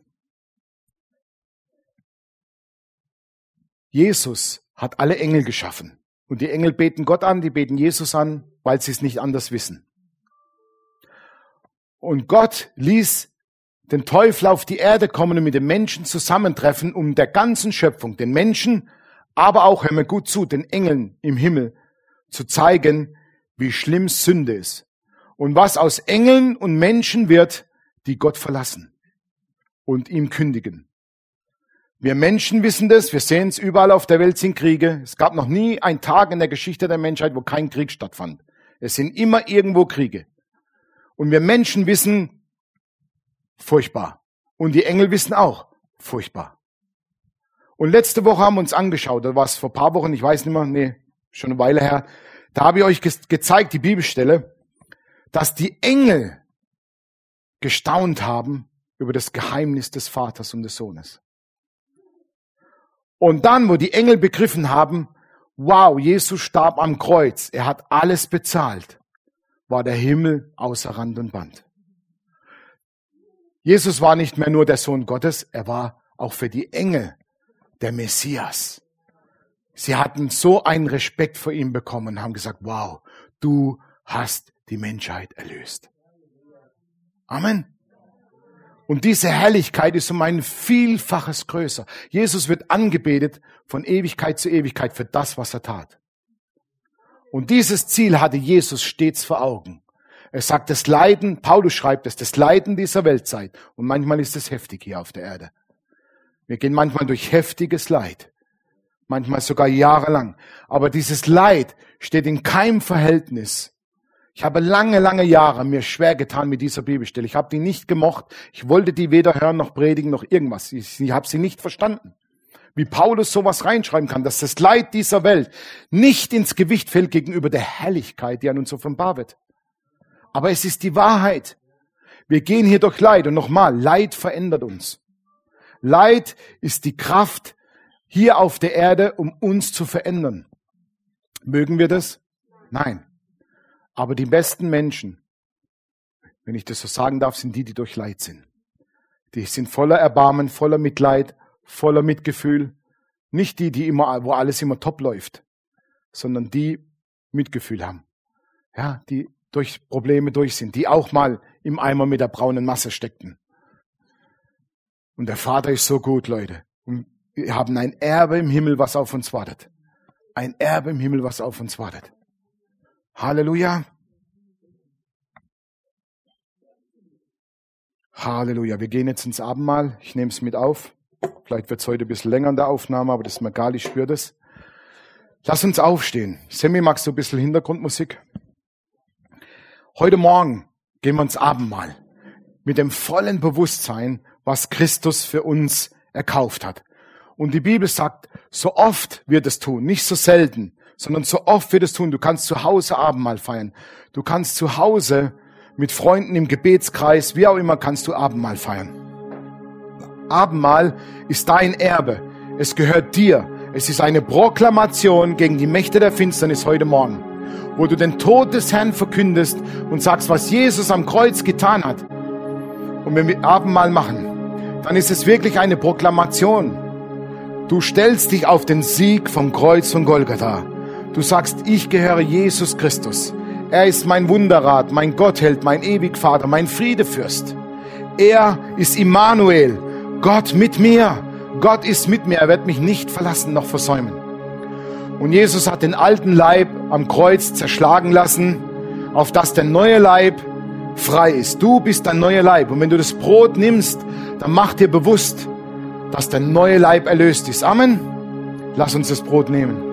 [SPEAKER 1] Jesus hat alle Engel geschaffen. Und die Engel beten Gott an, die beten Jesus an, weil sie es nicht anders wissen. Und Gott ließ den Teufel auf die Erde kommen und mit den Menschen zusammentreffen, um der ganzen Schöpfung, den Menschen, aber auch, hör mir gut zu, den Engeln im Himmel zu zeigen, wie schlimm Sünde ist. Und was aus Engeln und Menschen wird, die Gott verlassen und ihm kündigen. Wir Menschen wissen das, wir sehen es, überall auf der Welt sind Kriege. Es gab noch nie einen Tag in der Geschichte der Menschheit, wo kein Krieg stattfand. Es sind immer irgendwo Kriege. Und wir Menschen wissen, furchtbar. Und die Engel wissen auch, furchtbar. Und letzte Woche haben wir uns angeschaut, da war es vor ein paar Wochen, ich weiß nicht mehr, nee, schon eine Weile her, da habe ich euch ge- gezeigt, die Bibelstelle, dass die Engel gestaunt haben über das Geheimnis des Vaters und des Sohnes. Und dann, wo die Engel begriffen haben, wow, Jesus starb am Kreuz, er hat alles bezahlt, war der Himmel außer Rand und Band. Jesus war nicht mehr nur der Sohn Gottes, er war auch für die Engel der Messias. Sie hatten so einen Respekt vor ihm bekommen, haben gesagt, wow, du hast die Menschheit erlöst. Amen. Und diese Herrlichkeit ist um ein Vielfaches größer. Jesus wird angebetet von Ewigkeit zu Ewigkeit für das, was er tat. Und dieses Ziel hatte Jesus stets vor Augen. Er sagt, das Leiden, Paulus schreibt es, das Leiden dieser Weltzeit. Und manchmal ist es heftig hier auf der Erde. Wir gehen manchmal durch heftiges Leid. Manchmal sogar jahrelang. Aber dieses Leid steht in keinem Verhältnis. Ich habe lange, lange Jahre mir schwer getan mit dieser Bibelstelle. Ich habe die nicht gemocht. Ich wollte die weder hören noch predigen noch irgendwas. Ich, ich habe sie nicht verstanden. Wie Paulus sowas reinschreiben kann, dass das Leid dieser Welt nicht ins Gewicht fällt gegenüber der Herrlichkeit, die an uns offenbar wird. Aber es ist die Wahrheit. Wir gehen hier durch Leid. Und nochmal, Leid verändert uns. Leid ist die Kraft hier auf der Erde, um uns zu verändern. Mögen wir das? Nein. Aber die besten Menschen, wenn ich das so sagen darf, sind die, die durch Leid sind. Die sind voller Erbarmen, voller Mitleid, voller Mitgefühl. Nicht die, die immer, wo alles immer top läuft, sondern die Mitgefühl haben. Ja, die durch Probleme durch sind, die auch mal im Eimer mit der braunen Masse steckten. Und der Vater ist so gut, Leute. Und wir haben ein Erbe im Himmel, was auf uns wartet. Ein Erbe im Himmel, was auf uns wartet. Halleluja. Halleluja. Wir gehen jetzt ins Abendmahl. Ich nehme es mit auf. Vielleicht wird es heute ein bisschen länger in der Aufnahme, aber das ist mir egal, ich spüre das. Lass uns aufstehen. Sammy, magst du ein bisschen Hintergrundmusik? Heute Morgen gehen wir ins Abendmahl. Mit dem vollen Bewusstsein, was Christus für uns erkauft hat. Und die Bibel sagt, so oft wird es tun, nicht so selten, sondern so oft wird es tun. Du kannst zu Hause Abendmahl feiern. Du kannst zu Hause mit Freunden im Gebetskreis, wie auch immer, kannst du Abendmahl feiern. Abendmahl ist dein Erbe. Es gehört dir. Es ist eine Proklamation gegen die Mächte der Finsternis heute Morgen, wo du den Tod des Herrn verkündest und sagst, was Jesus am Kreuz getan hat. Und wenn wir Abendmahl machen, dann ist es wirklich eine Proklamation. Du stellst dich auf den Sieg vom Kreuz von Golgatha. Du sagst, ich gehöre Jesus Christus. Er ist mein Wunderrat, mein Gottheld, mein Ewigvater, mein Friedefürst. Er ist Immanuel, Gott mit mir. Gott ist mit mir, er wird mich nicht verlassen noch versäumen. Und Jesus hat den alten Leib am Kreuz zerschlagen lassen, auf dass der neue Leib frei ist. Du bist dein neuer Leib. Und wenn du das Brot nimmst, dann mach dir bewusst, dass der neue Leib erlöst ist. Amen. Lass uns das Brot nehmen.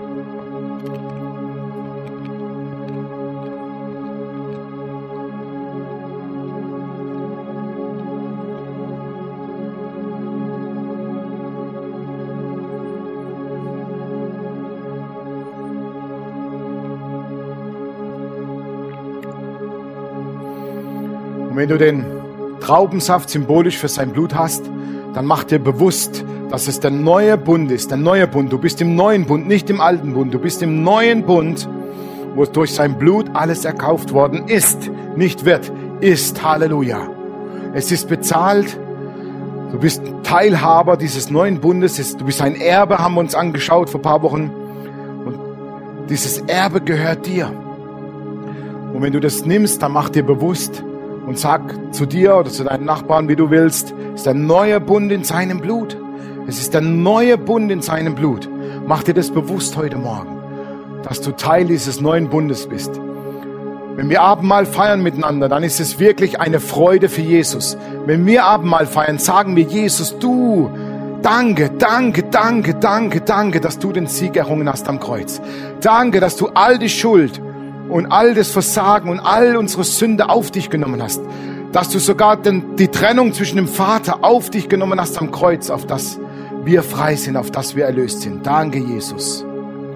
[SPEAKER 1] Und wenn du den Traubensaft symbolisch für sein Blut hast, dann mach dir bewusst, dass es der neue Bund ist, der neue Bund. Du bist im neuen Bund, nicht im alten Bund. Du bist im neuen Bund, wo durch sein Blut alles erkauft worden ist, nicht wird, ist. Halleluja. Es ist bezahlt. Du bist Teilhaber dieses neuen Bundes. Du bist ein Erbe, haben wir uns angeschaut vor ein paar Wochen. Und dieses Erbe gehört dir. Und wenn du das nimmst, dann mach dir bewusst, und sag zu dir oder zu deinen Nachbarn, wie du willst, es ist der neue Bund in seinem Blut. Es ist der neue Bund in seinem Blut. Mach dir das bewusst heute Morgen, dass du Teil dieses neuen Bundes bist. Wenn wir Abendmahl feiern miteinander, dann ist es wirklich eine Freude für Jesus. Wenn wir Abendmahl feiern, sagen wir, Jesus, du, danke, danke, danke, danke, danke, dass du den Sieg errungen hast am Kreuz. Danke, dass du all die Schuld und all das Versagen und all unsere Sünde auf dich genommen hast. Dass du sogar den, die Trennung zwischen dem Vater auf dich genommen hast am Kreuz, auf das wir frei sind, auf das wir erlöst sind. Danke, Jesus.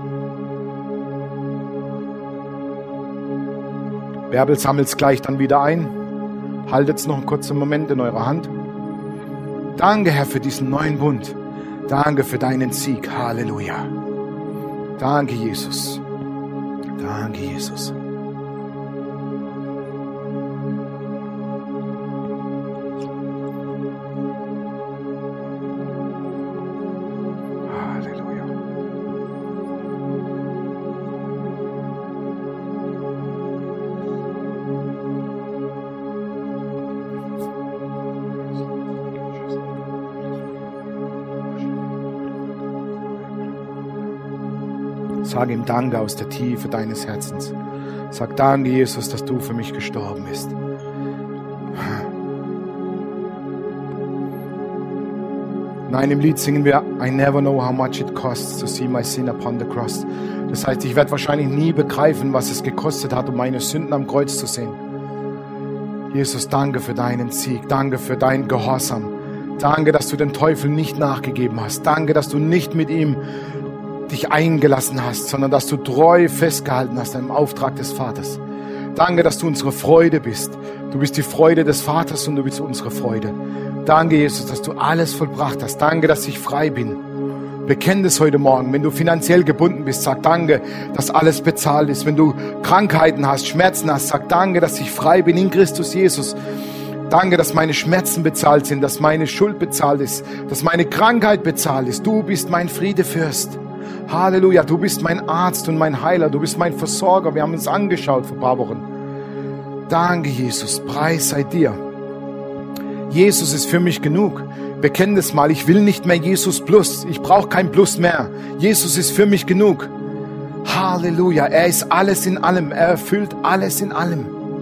[SPEAKER 1] Bärbel sammelt es gleich dann wieder ein. Haltet es noch einen kurzen Moment in eurer Hand. Danke, Herr, für diesen neuen Bund. Danke für deinen Sieg. Halleluja. Danke, Jesus. Danke, Jesus. Halleluja. Sag ihm Danke aus der Tiefe deines Herzens. Sag Danke, Jesus, dass du für mich gestorben bist. Nein, im Lied singen wir I never know how much it costs to see my sin upon the cross. Das heißt, ich werde wahrscheinlich nie begreifen, was es gekostet hat, um meine Sünden am Kreuz zu sehen. Jesus, danke für deinen Sieg. Danke für deinen Gehorsam. Danke, dass du dem Teufel nicht nachgegeben hast. Danke, dass du nicht mit ihm dich eingelassen hast, sondern dass du treu festgehalten hast im Auftrag des Vaters. Danke, dass du unsere Freude bist. Du bist die Freude des Vaters und du bist unsere Freude. Danke, Jesus, dass du alles vollbracht hast. Danke, dass ich frei bin. Bekenn das heute Morgen. Wenn du finanziell gebunden bist, sag Danke, dass alles bezahlt ist. Wenn du Krankheiten hast, Schmerzen hast, sag Danke, dass ich frei bin in Christus Jesus. Danke, dass meine Schmerzen bezahlt sind, dass meine Schuld bezahlt ist, dass meine Krankheit bezahlt ist. Du bist mein Friedefürst. Halleluja, du bist mein Arzt und mein Heiler, du bist mein Versorger. Wir haben uns angeschaut vor ein paar Wochen. Danke, Jesus, Preis sei dir. Jesus ist für mich genug. Bekenne das mal, ich will nicht mehr Jesus plus. Ich brauche kein Plus mehr. Jesus ist für mich genug. Halleluja, er ist alles in allem. Er erfüllt alles in allem.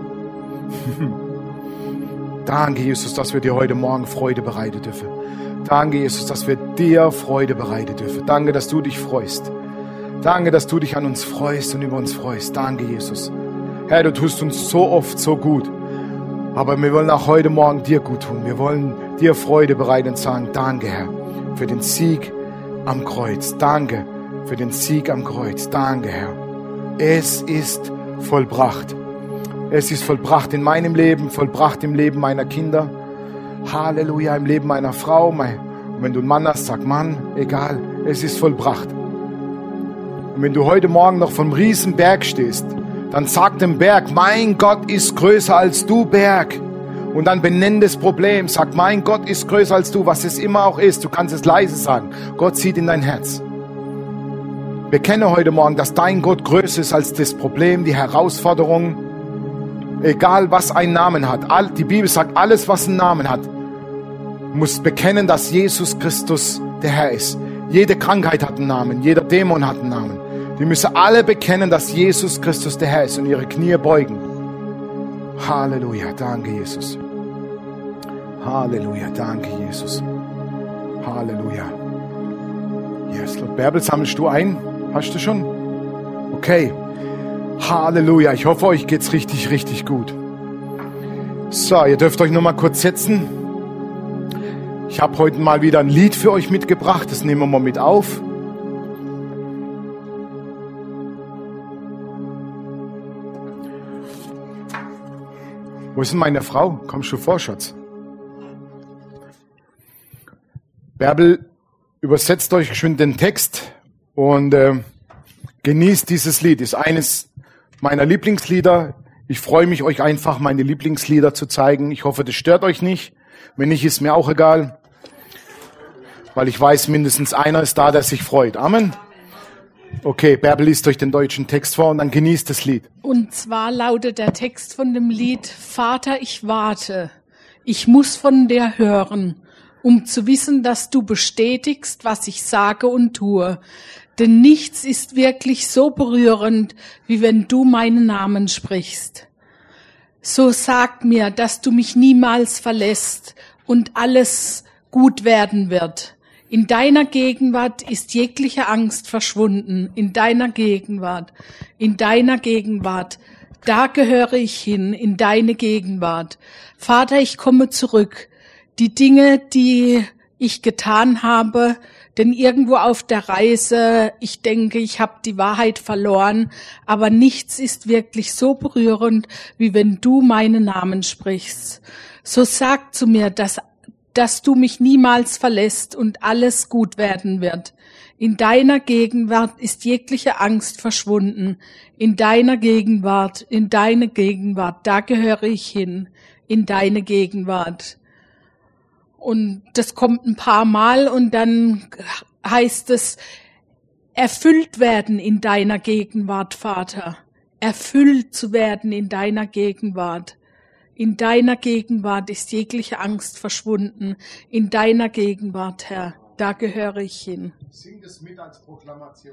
[SPEAKER 1] Danke, Jesus, dass wir dir heute Morgen Freude bereiten dürfen. Danke, Jesus, dass wir dir Freude bereiten dürfen. Danke, dass du dich freust. Danke, dass du dich an uns freust und über uns freust. Danke, Jesus. Herr, du tust uns so oft so gut. Aber wir wollen auch heute Morgen dir gut tun. Wir wollen dir Freude bereiten und sagen, danke, Herr, für den Sieg am Kreuz. Danke für den Sieg am Kreuz. Danke, Herr. Es ist vollbracht. Es ist vollbracht in meinem Leben, vollbracht im Leben meiner Kinder. Halleluja, im Leben meiner Frau. Und wenn du einen Mann hast, sag Mann, egal, es ist vollbracht. Und wenn du heute Morgen noch vom Riesenberg stehst, dann sag dem Berg, mein Gott ist größer als du, Berg. Und dann benenn das Problem. Sag, mein Gott ist größer als du, was es immer auch ist. Du kannst es leise sagen. Gott sieht in dein Herz. Bekenne heute Morgen, dass dein Gott größer ist als das Problem, die Herausforderung. Egal, was einen Namen hat. Die Bibel sagt, alles, was einen Namen hat, muss bekennen, dass Jesus Christus der Herr ist. Jede Krankheit hat einen Namen. Jeder Dämon hat einen Namen. Die müssen alle bekennen, dass Jesus Christus der Herr ist und ihre Knie beugen. Halleluja, danke Jesus. Halleluja, danke Jesus. Halleluja. Yes, Lord. Bärbel, sammelst du ein? Hast du schon? Okay. Halleluja, ich hoffe, euch geht's richtig, richtig gut. So, ihr dürft euch noch mal kurz setzen. Ich habe heute mal wieder ein Lied für euch mitgebracht, das nehmen wir mal mit auf. Wo ist denn meine Frau? Kommst du vor, Schatz? Bärbel, übersetzt euch geschwind den Text und äh, genießt dieses Lied. Ist eines meiner Lieblingslieder. Ich freue mich, euch einfach meine Lieblingslieder zu zeigen. Ich hoffe, das stört euch nicht. Wenn nicht, ist mir auch egal. Weil ich weiß, mindestens einer ist da, der sich freut. Amen. Okay, Bärbel liest euch den deutschen Text vor und dann genießt das Lied.
[SPEAKER 2] Und zwar lautet der Text von dem Lied: Vater, ich warte. Ich muss von dir hören, um zu wissen, dass du bestätigst, was ich sage und tue. Denn nichts ist wirklich so berührend, wie wenn du meinen Namen sprichst. So sag mir, dass du mich niemals verlässt und alles gut werden wird. In deiner Gegenwart ist jegliche Angst verschwunden. In deiner Gegenwart, in deiner Gegenwart, da gehöre ich hin, in deine Gegenwart. Vater, ich komme zurück. Die Dinge, die ich getan habe, denn irgendwo auf der Reise, ich denke, ich habe die Wahrheit verloren, aber nichts ist wirklich so berührend, wie wenn du meinen Namen sprichst. So sag zu mir, dass dass du mich niemals verlässt und alles gut werden wird. In deiner Gegenwart ist jegliche Angst verschwunden. In deiner Gegenwart, in deine Gegenwart, da gehöre ich hin. In deine Gegenwart. Und das kommt ein paar Mal und dann heißt es, erfüllt werden in deiner Gegenwart, Vater. Erfüllt zu werden in deiner Gegenwart. In deiner Gegenwart ist jegliche Angst verschwunden. In deiner Gegenwart, Herr, da gehöre ich hin.
[SPEAKER 1] Sing das mit als Proklamation.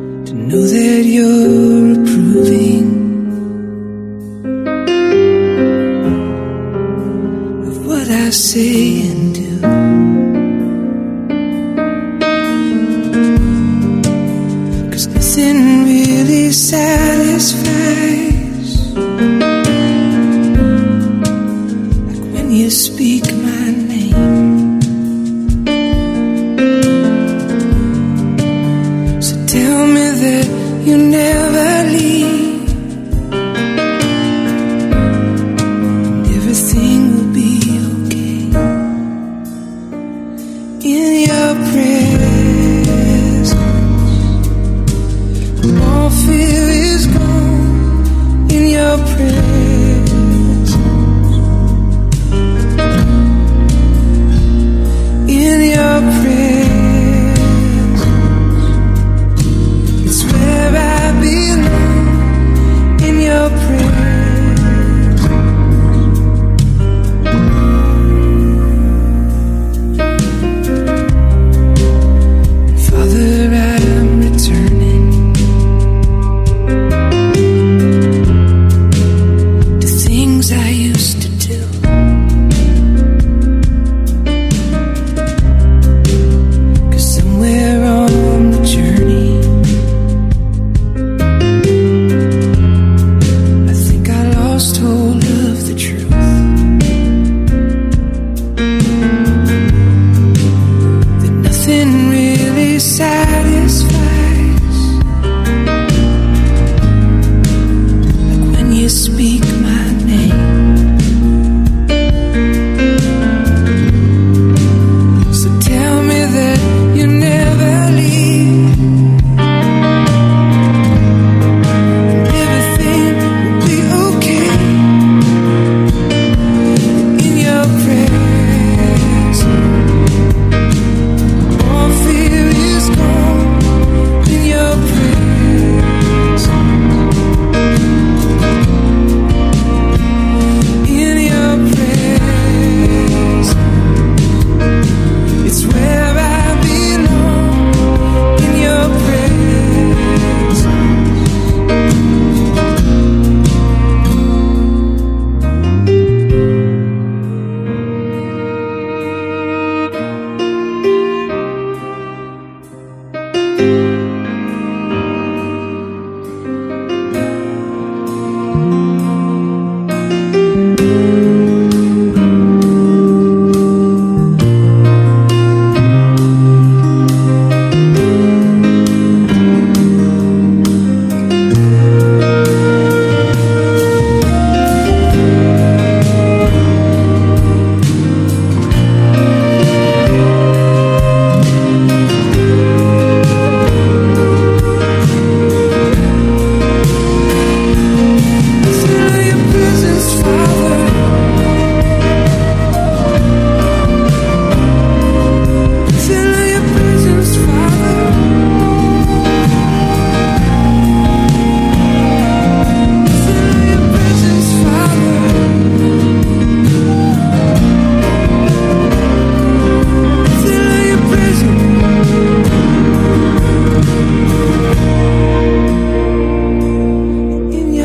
[SPEAKER 3] Know that you're approving what I say and do. Cause nothing really satisfies like when you speak my name. So tell me that you never leave. Everything will be okay in your presence. All fear is gone in your presence. In your presence, it's where I belong. In your presence.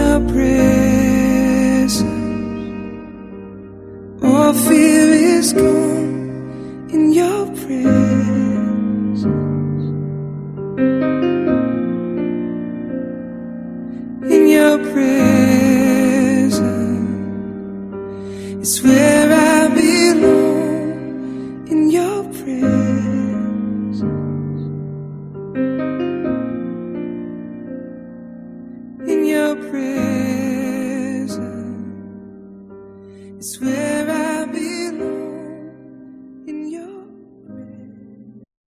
[SPEAKER 3] All fear is gone.